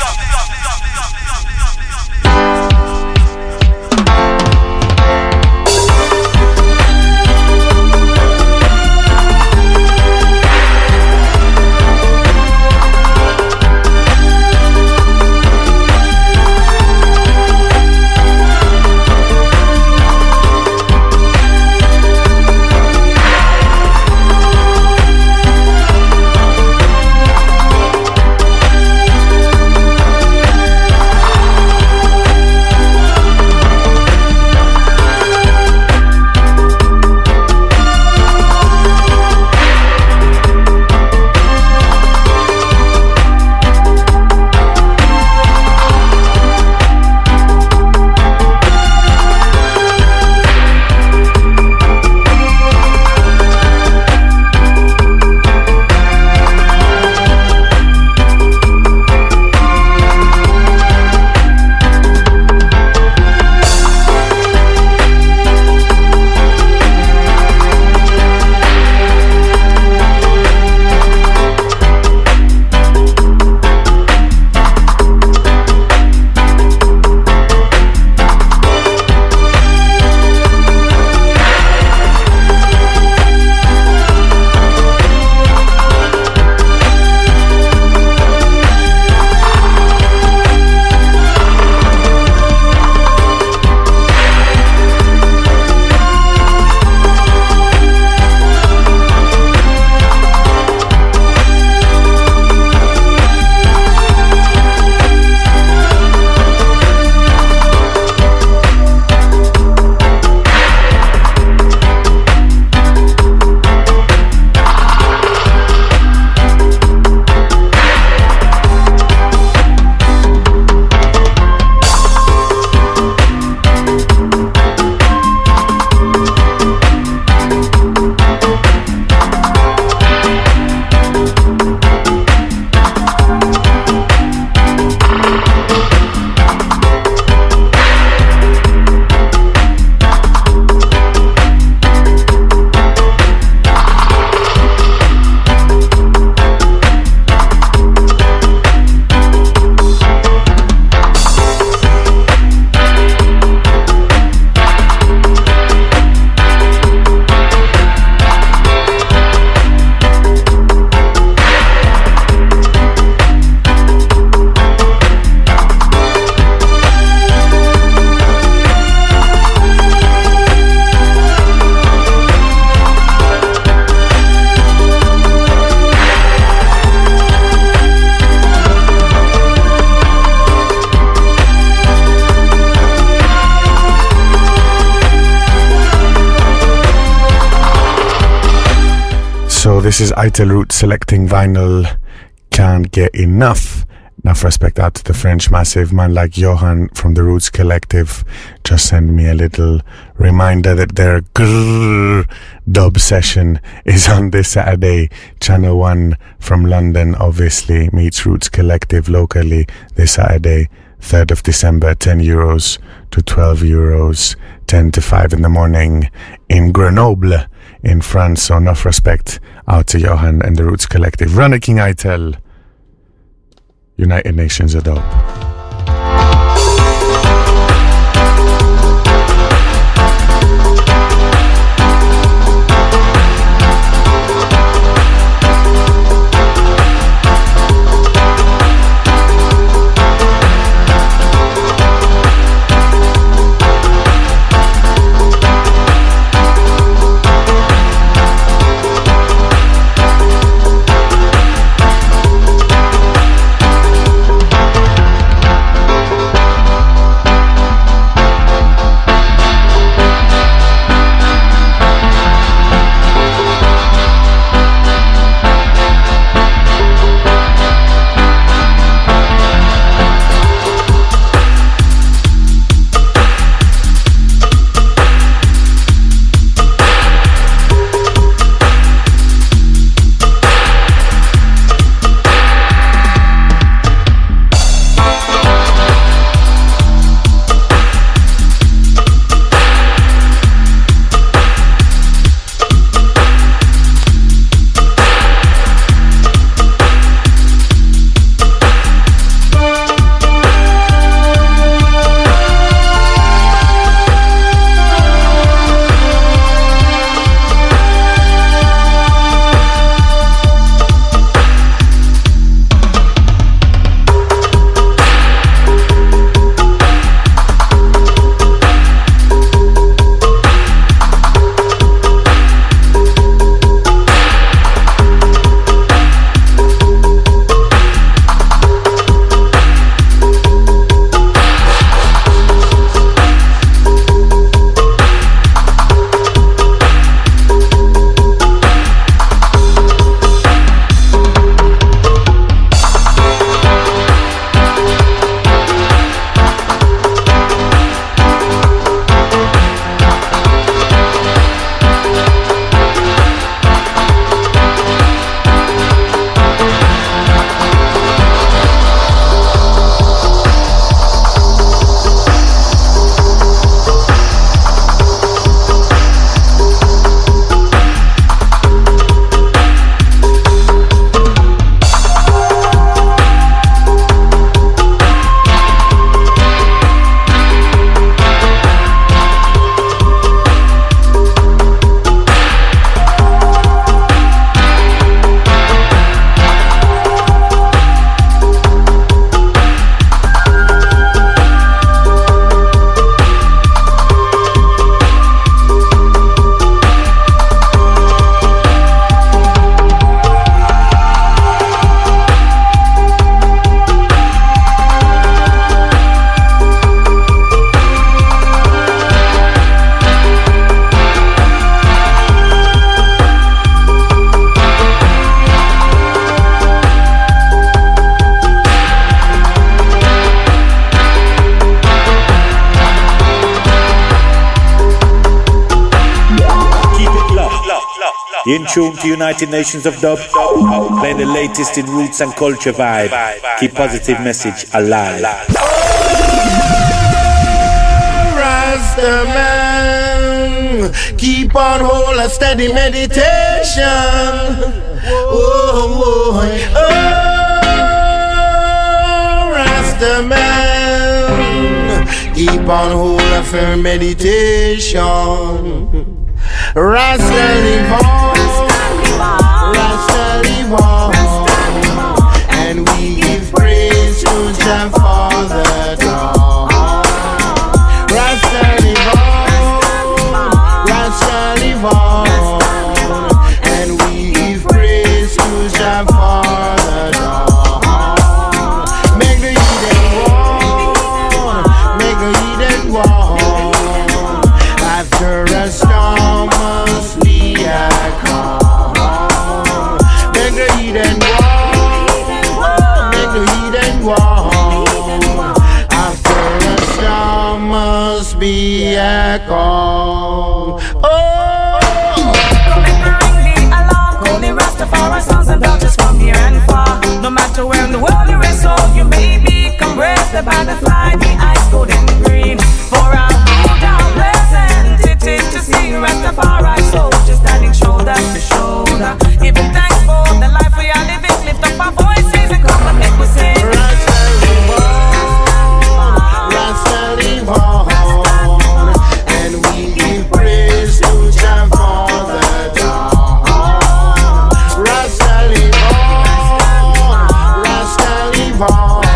So this is Itel Roots selecting vinyl. Can't get enough. Enough respect out to the French Massive. Man like Johan from the Roots Collective just sent me a little reminder that their grrr dub session is on this Saturday. Channel one from London obviously meets Roots Collective locally this Saturday, third of December, ten euros to twelve euros, ten to five in the morning in Grenoble in France. So enough respect out to Johan and the Roots Collective. Runner King Itel, United Nations of Dub. You're in tune to United Nations of Dub, playing the latest in roots and culture vibe. Keep positive message alive. Rasta man, keep on hold a steady meditation. Oh, oh, oh, Rasta man, keep on hold a firm meditation. Rasta live on, Rasta live on, and we give praise to Jah for the dawn. Rasta live on, Rasta live on, and we give praise to Jah for the dawn. Make the heathen warn, make the heathen warn. After a storm must be a calm. Make the heathen warn, make the heathen warn. After a storm must be a calm. Oh, come and bring the alarm. Call the Rastafari sons and daughters from near and far. No matter where in the world you rest, so you may be. Come rest the butterfly, the ice golden green. For our good and pleasant it is to see Rastafari soldiers standing shoulder to shoulder, giving thanks for the life we are living. Lift up our voices and come and make we sing. Rasta live on, Rasta live on, and we give praise to Jah for the dawn. Rasta live on, Rasta live on,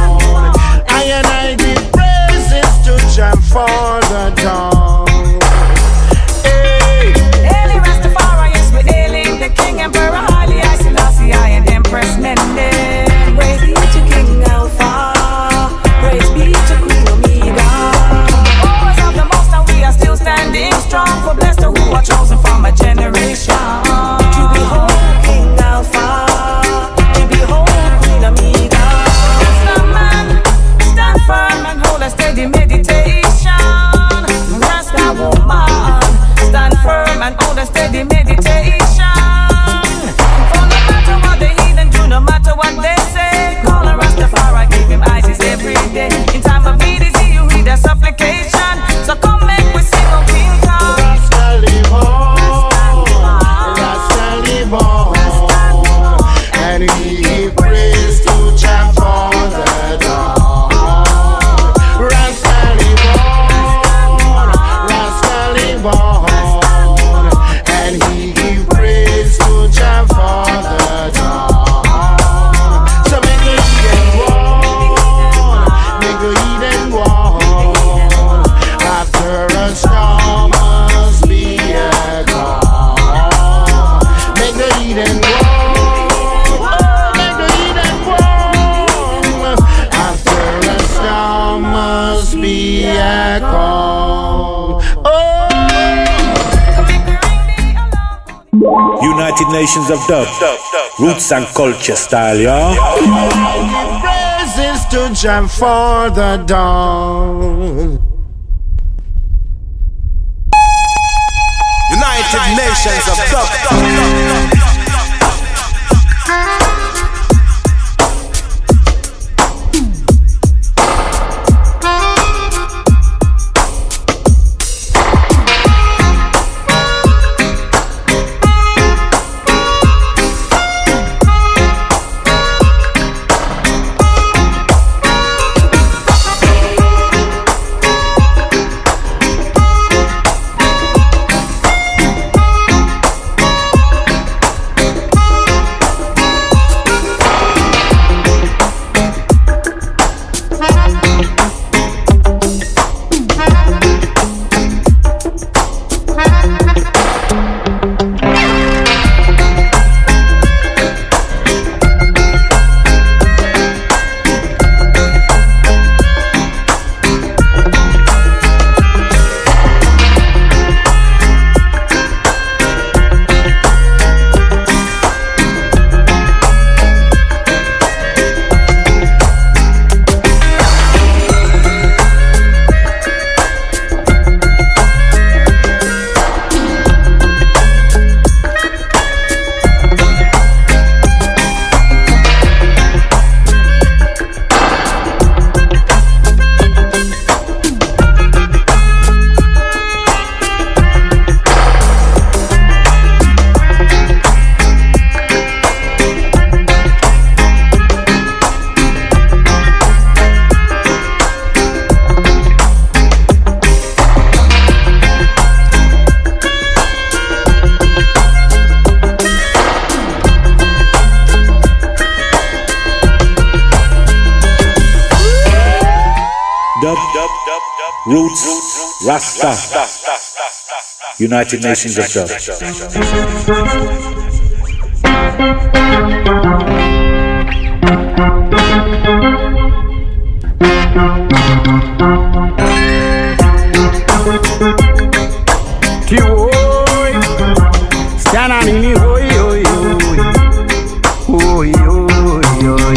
I and I give praises to Jah for the dawn. Hey. Hail Rastafari, yes, we're hailing the King Emperor Haile Selassie and Empress Mende. Praise be to King Alpha, praise be to Queen Omega. Always of the most, and we are still standing strong. For blessed who are chosen from a generation. To behold King Alpha, to behold Queen Omega. Rasta man, stand firm and hold a steady meditation. Rasta woman, stand firm and hold a steady meditation. For no matter what the heathen do, no matter what they say, call a Rastafari, give him eyes every day. In time of need is he, you read a supplication. So come make we sing of King Kong. Rasta live on, Rasta live on, and we give praise to Jah for the dawn. Rasta live on, Rasta live on, and we give praise to Jah for the dawn. So make the heathen warn, make the heathen warn. After a storm must be a calm. Make the heathen warn, make the heathen warn. After a storm must be a calm. Oh. United Nations of Dub, roots and culture style, y'all. Praises to Jah for the dawn. United Nations of Dub. Roots, Rasta, United Nations of Dub. Stand on me, oi, oi, oi, oi, oi, oi.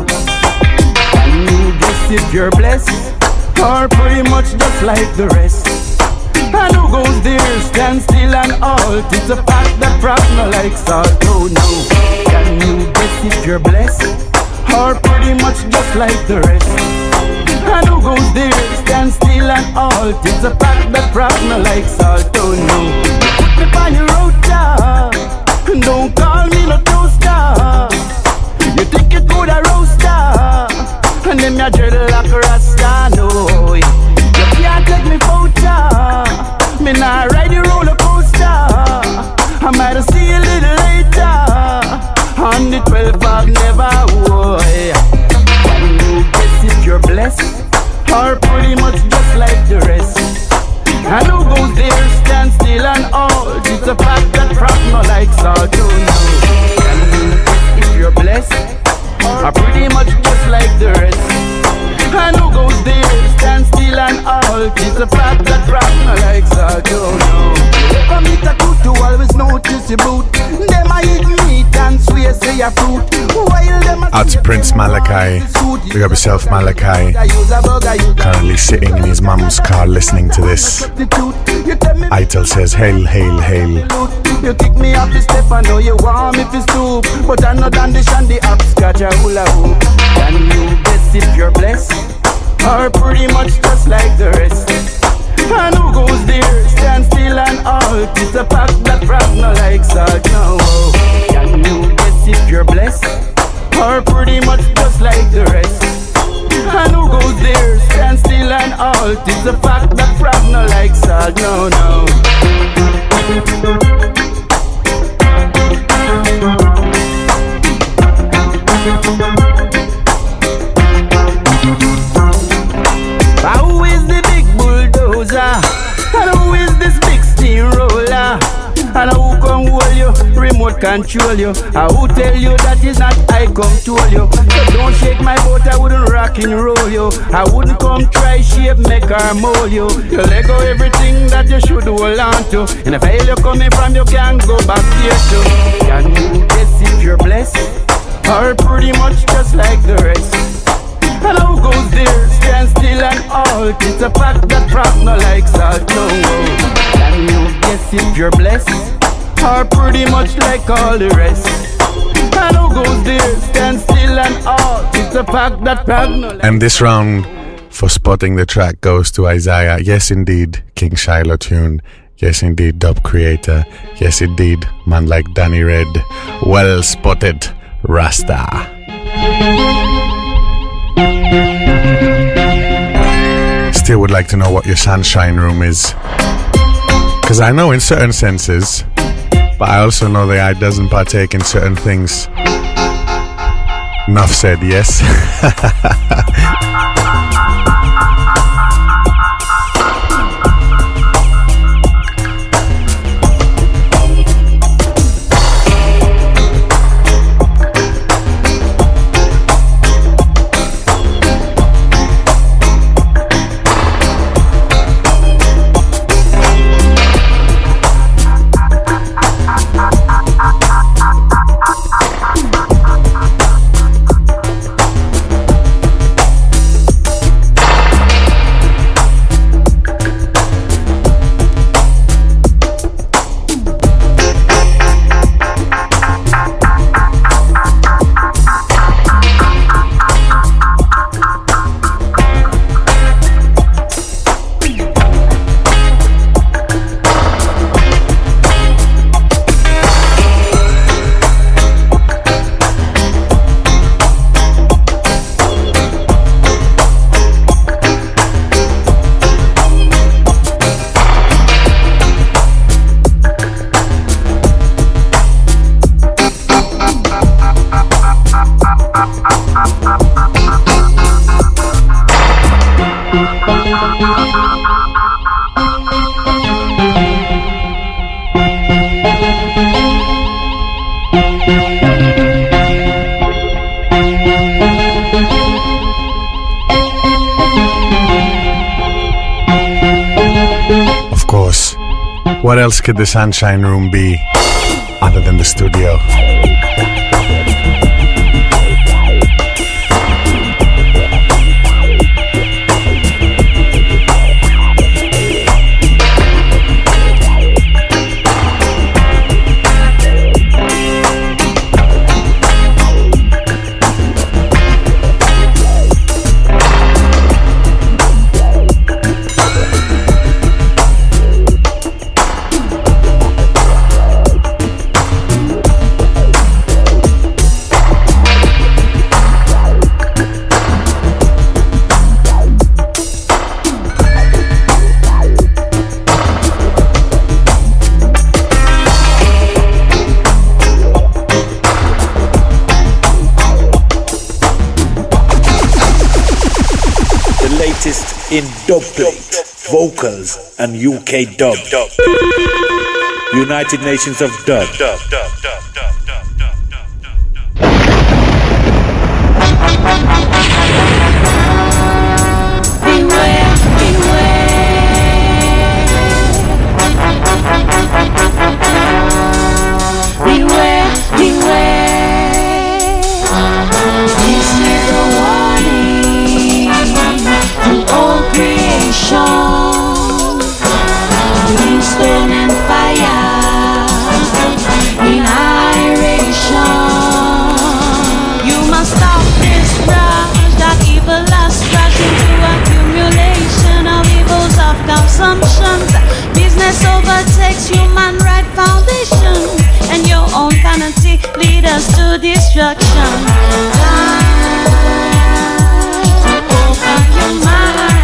Can you guess if you're blessed, or pretty much just like the rest? And who goes there, stand still and halt? It's a fact that props no like salt, oh no. Can you guess if you're blessed, or pretty much just like the rest? And who goes there, stand still and halt? It's a fact that props no like salt, oh no. Put me on your road, don't call me no toaster. You think you could a roaster, and them ya dreadlock rasta, no. You can't take me photo, me nah ride the roller coaster. I might see you a little later, on the twelfth of never, boy. Can you guess if you're blessed, or pretty much just like the rest? And who goes there, stand still and all? It's a fact that prop no like salt, oh no. Can you guess if you're blessed, or pretty much just like the rest? And who goes there, stand still and all? It's a fact that prop no like salt, oh no. Ever meet a good to always notice your boot? Them I eat meat and swear say a fruit. Out to Prince Malachi. Big up yourself, Malachi. Currently sitting in his mum's car listening to this. Itel says, hail, hail, hail. You kick me up the step, I know you want me to stoop, but I'm not on the shandy upscotch a hula hoop. Can you guess if you're blessed, or pretty much just like the rest? And who goes there, stand still and halt? It's a pack that prop no like salt, no. Can you guess if you're blessed, or pretty much just like the rest? And who goes there, stand still and halt? It's a fact that prop no like salt, no, no. Who is the big bulldozer? And who is this big steamroller? And who come hold you, remote control you? And who tell you that is not I control you? So don't shake my boat, I wouldn't rock and roll you. I wouldn't come try shape, make or mold you. You let go everything that you should hold on to. And if failure coming from you, can't go back here too. Can you guess if you're blessed, or pretty much just like the rest? And who goes there, stand still and halt? It's a fact that prop no like salt, no. Can you guess if you're blessed, or pretty much like all the rest? And who goes there, stand still and halt? It's a fact that prop no like. And this round for spotting the track goes to Isaiah. Yes indeed, King Shiloh tune. Yes indeed, dub creator. Yes indeed, man like Danny Red. Well spotted, Rasta. Still would like to know what your sunshine room is, because I know in certain senses, but I also know the eye doesn't partake in certain things. Enough said, yes. What else could the Sunshine Room be other than the studio? In dubplate, vocals and U K dub. United Nations of Dub. Beware, beware. Beware, beware. This is a warning to all creation. Brimstone and fire in iration. You must stop this rush, that evil lust rush into accumulation of evils of consumption. Business overtakes human right foundation, and your own vanity lead us to destruction. Time to open your mind.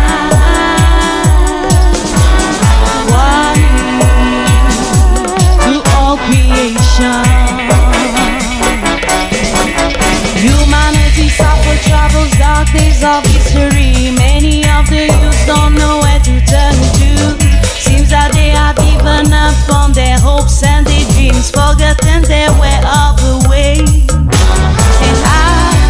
Humanity suffered troubles, dark days of history. Many of the youth don't know where to turn to. Seems that they have given up on their hopes and their dreams, forgotten their way of the way. And I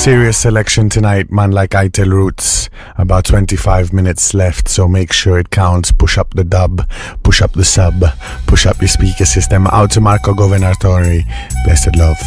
Serious selection tonight, man like Itel Roots. About twenty-five minutes left, so make sure it counts. Push up the dub, push up the sub, push up your speaker system. Out to Marco Governatori. Blessed love.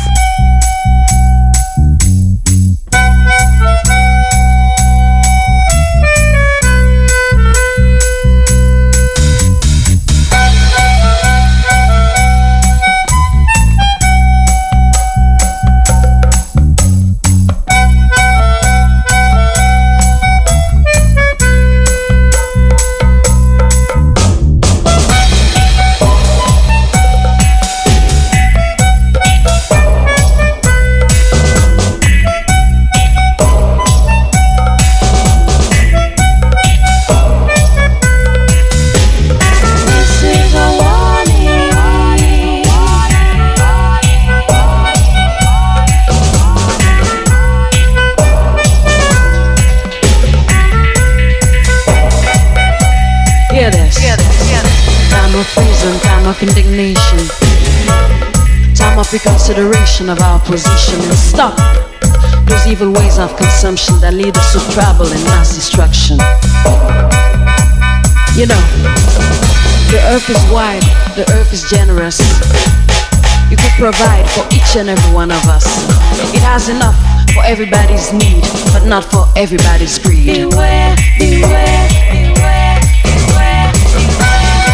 Indignation, time of reconsideration of our position, and stop those evil ways of consumption that lead us to trouble and mass destruction. You know, the earth is wide, the earth is generous. You could provide for each and every one of us. It has enough for everybody's need, but not for everybody's greed. Beware, beware, beware, beware, beware.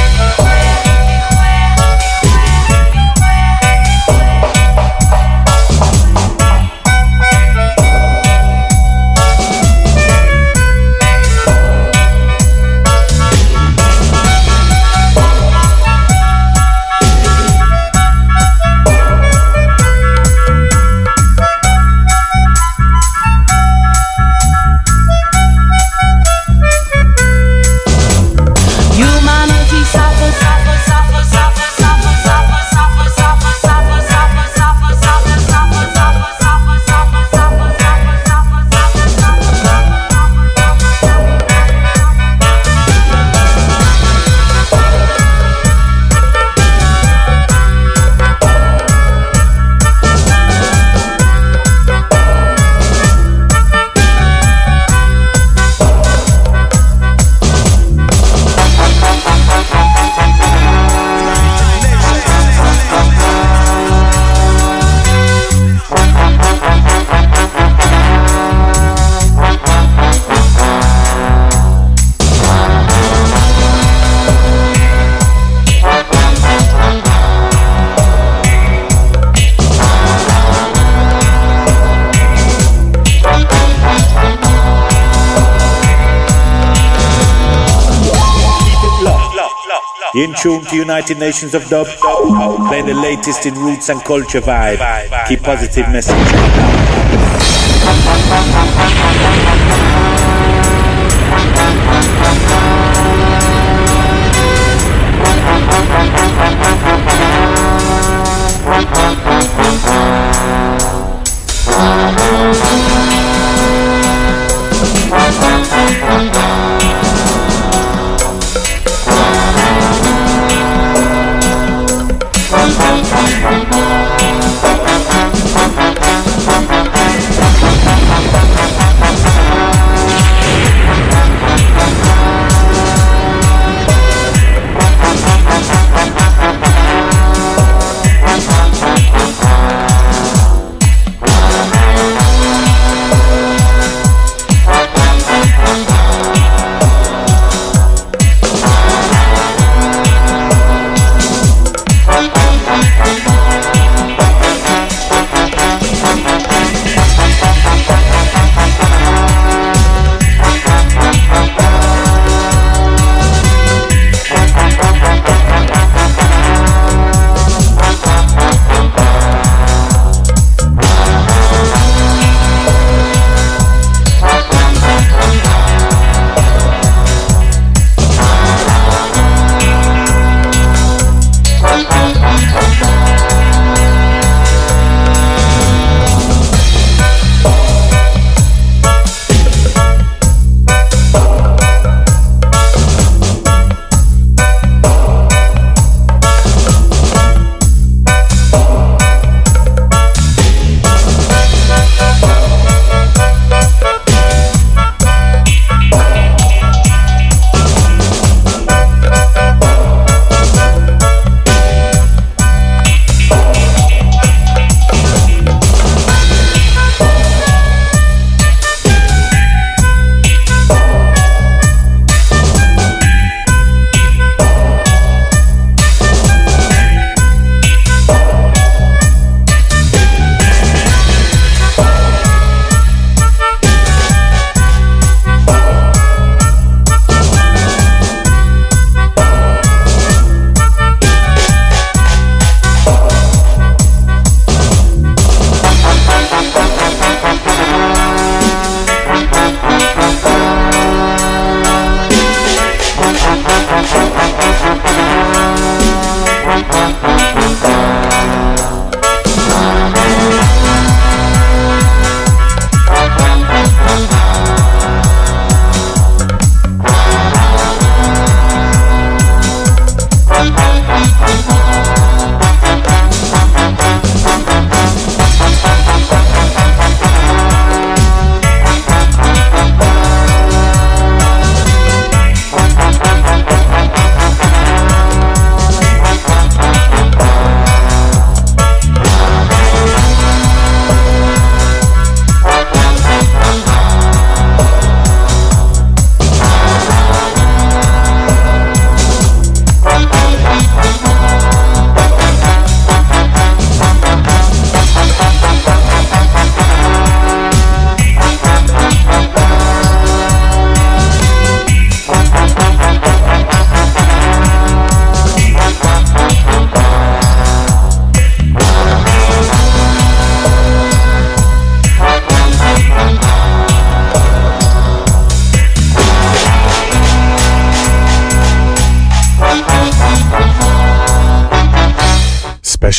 In tune to United Nations of Dub, playing the latest in roots and culture vibe. Keep positive message.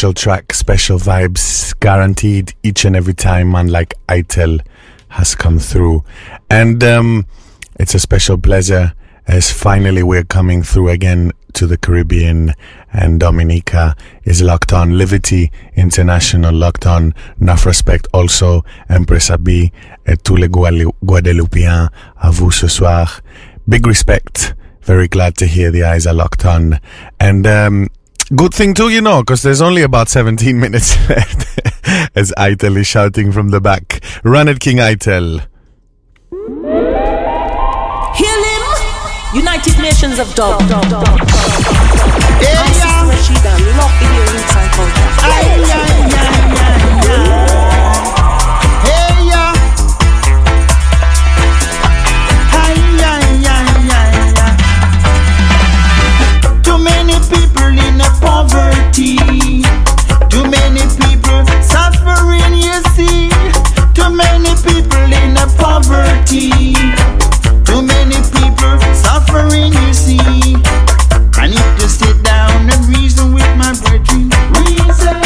special track, special vibes, guaranteed each and every time man like Itel has come through. And um, it's a special pleasure as finally we're coming through again to the Caribbean, and Dominica is locked on. Liberty International locked on. Enough respect also, Empress Abi, et tous les Guadeloupéens, à vous ce soir. Big respect. Very glad to hear the eyes are locked on. And um, good thing too, you know, because there's only about seventeen minutes left as Itel is shouting from the back. Run it, King Itel. Heal him! United Nations of Dub. Yeah, My sister Rashida, love to hear roots and culture. Ay, ay, ay, ay, ay. Hey, yeah. Ay, ay, ay, ay, ay. Too many people in poverty. Too many people suffering, you see. Too many people in poverty. Too many people suffering, you see. I need to sit down and reason with my brethren. Reason.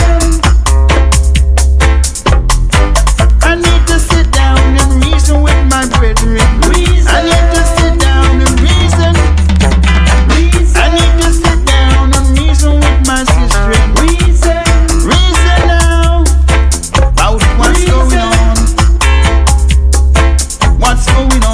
I need to sit down and reason with my brethren. Reason. I need to sit down and reason. Reason. I need to sit down and reason with my sister. Reason. Reason now about what's reason. Going on. What's going on?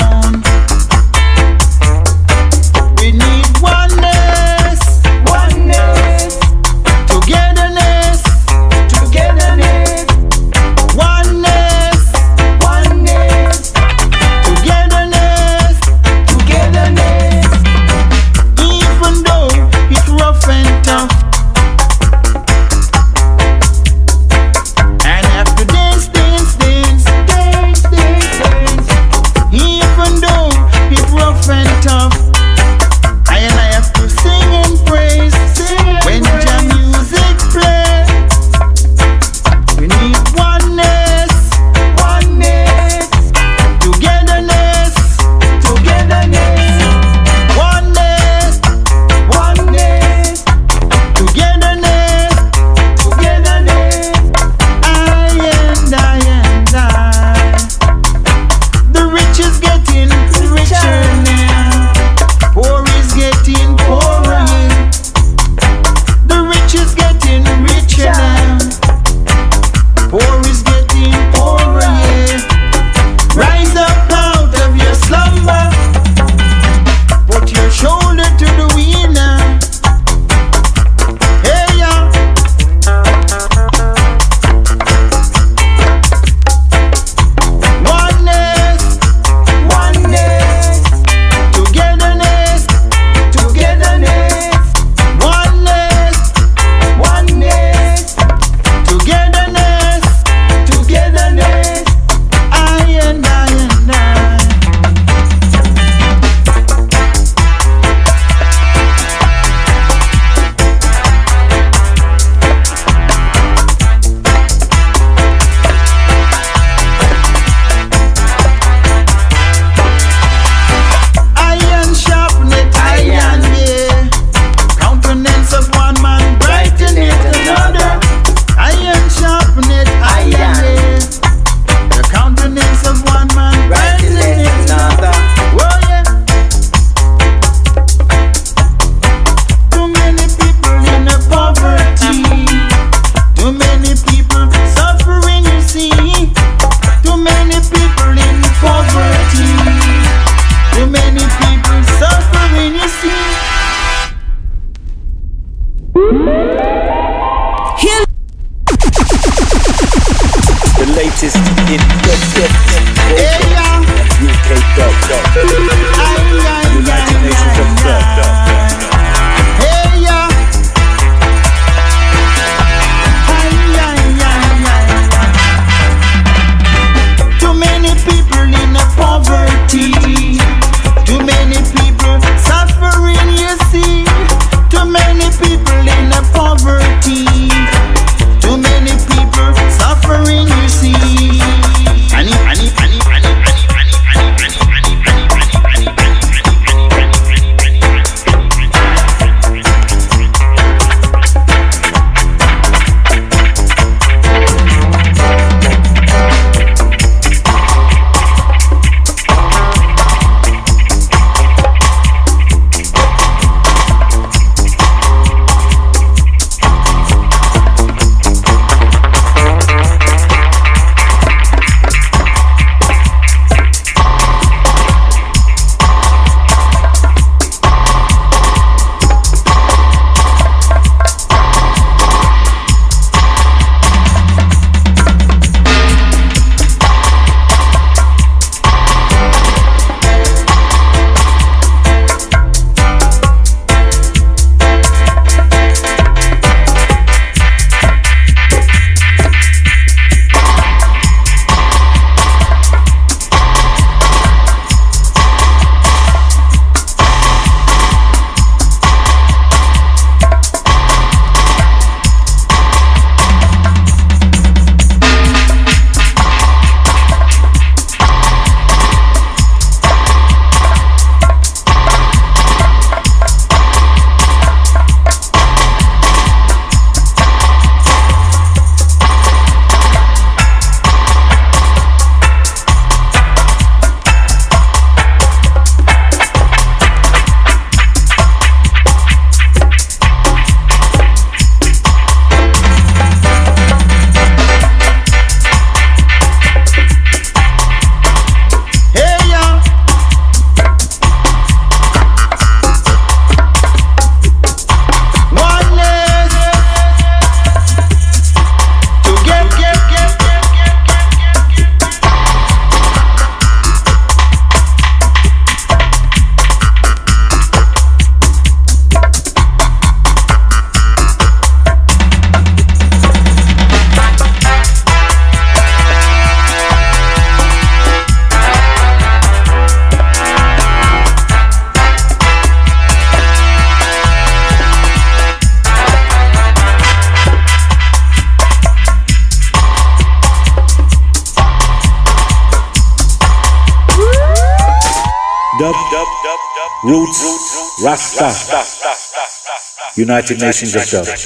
Dub, dub, dub, dub, Roots, Rasta, United Nations of Dub.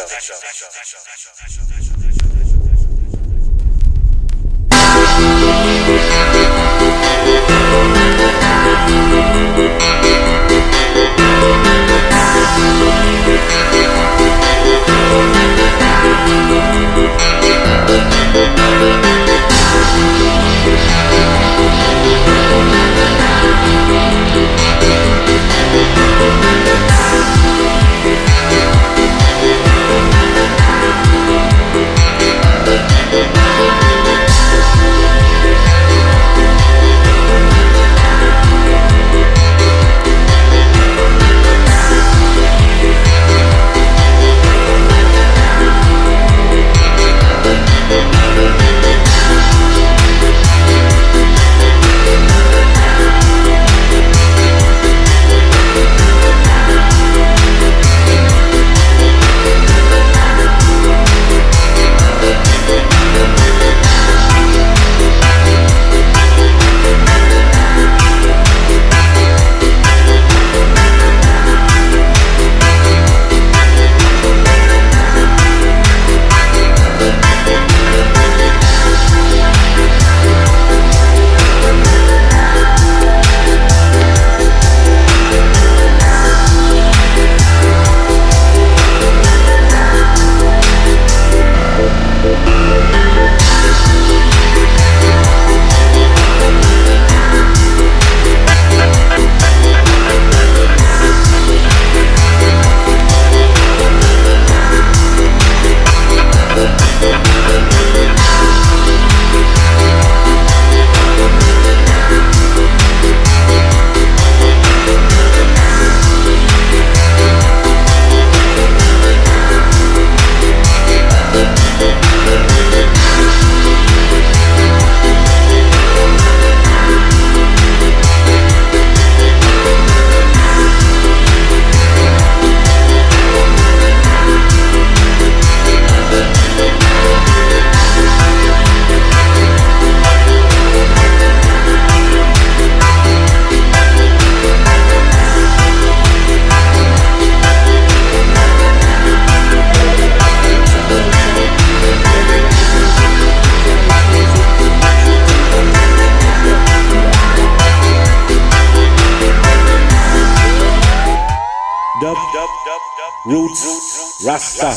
Roots, Rasta,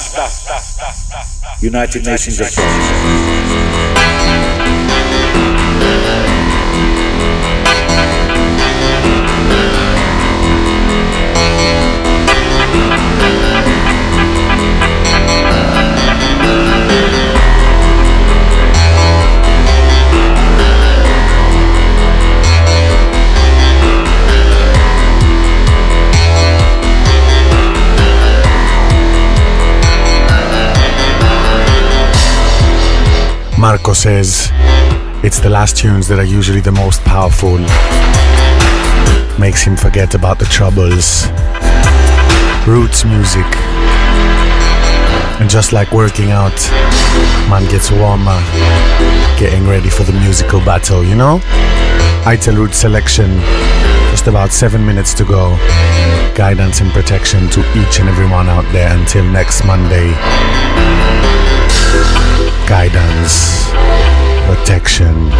United Nations of Marco says it's the last tunes that are usually the most powerful. Makes him forget about the troubles. Roots music. And just like working out, man gets warmer, getting ready for the musical battle, you know? Itel Roots selection. Just about seven minutes to go. Guidance and protection to each and everyone out there until next Monday. Guidance, protection.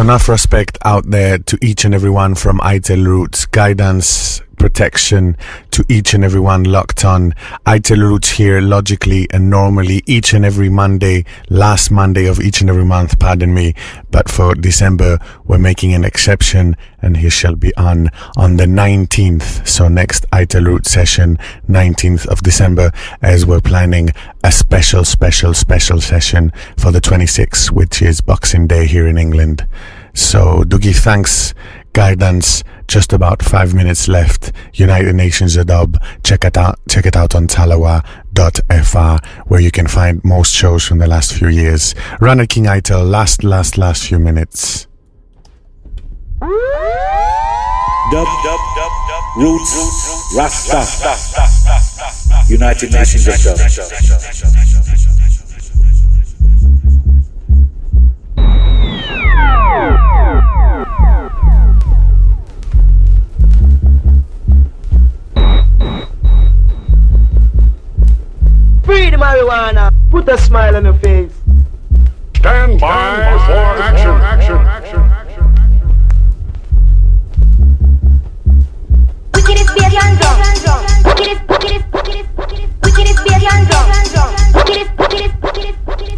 enough respect out there to each and everyone from ITEL Roots, guidance, protection to each and everyone locked on. ITEL Roots here logically and normally each and every Monday, last Monday of each and every month, pardon me, but for December we're making an exception and he shall be on on the nineteenth, so next ITEL Roots session, nineteenth of December, as we're planning a special special special session for the twenty-sixth, which is Boxing Day here in England. So do give thanks, guidance. Just about five minutes left. United Nations A Dub. Check it out. Check it out on talawa dot f r, where you can find most shows from the last few years. Ronald King ITEL. Last, last, last few minutes. Dub, dub, dub, dub, Roots, Rasta, United Nations of Dub. Free the marijuana. Put a smile on your face. Stand by for action, action, action, action. Wickedest bass and drum. Wickedest, wickedest, wickedest, wickedest, wickedest bass and drum. Wickedest, wickedest, wickedest, wickedest.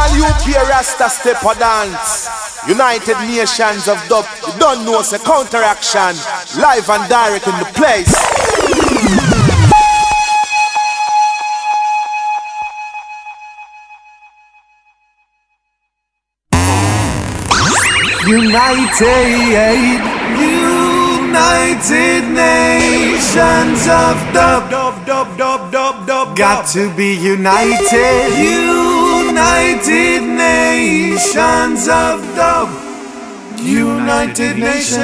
All U K Rasta step or dance. United Nations of Dub. You don't know it's a counteraction. Live and direct in the place. United, United Nations of Dub, dub, dub, dub, dub, dub, got to be united. United Nations of Dub, United Nations.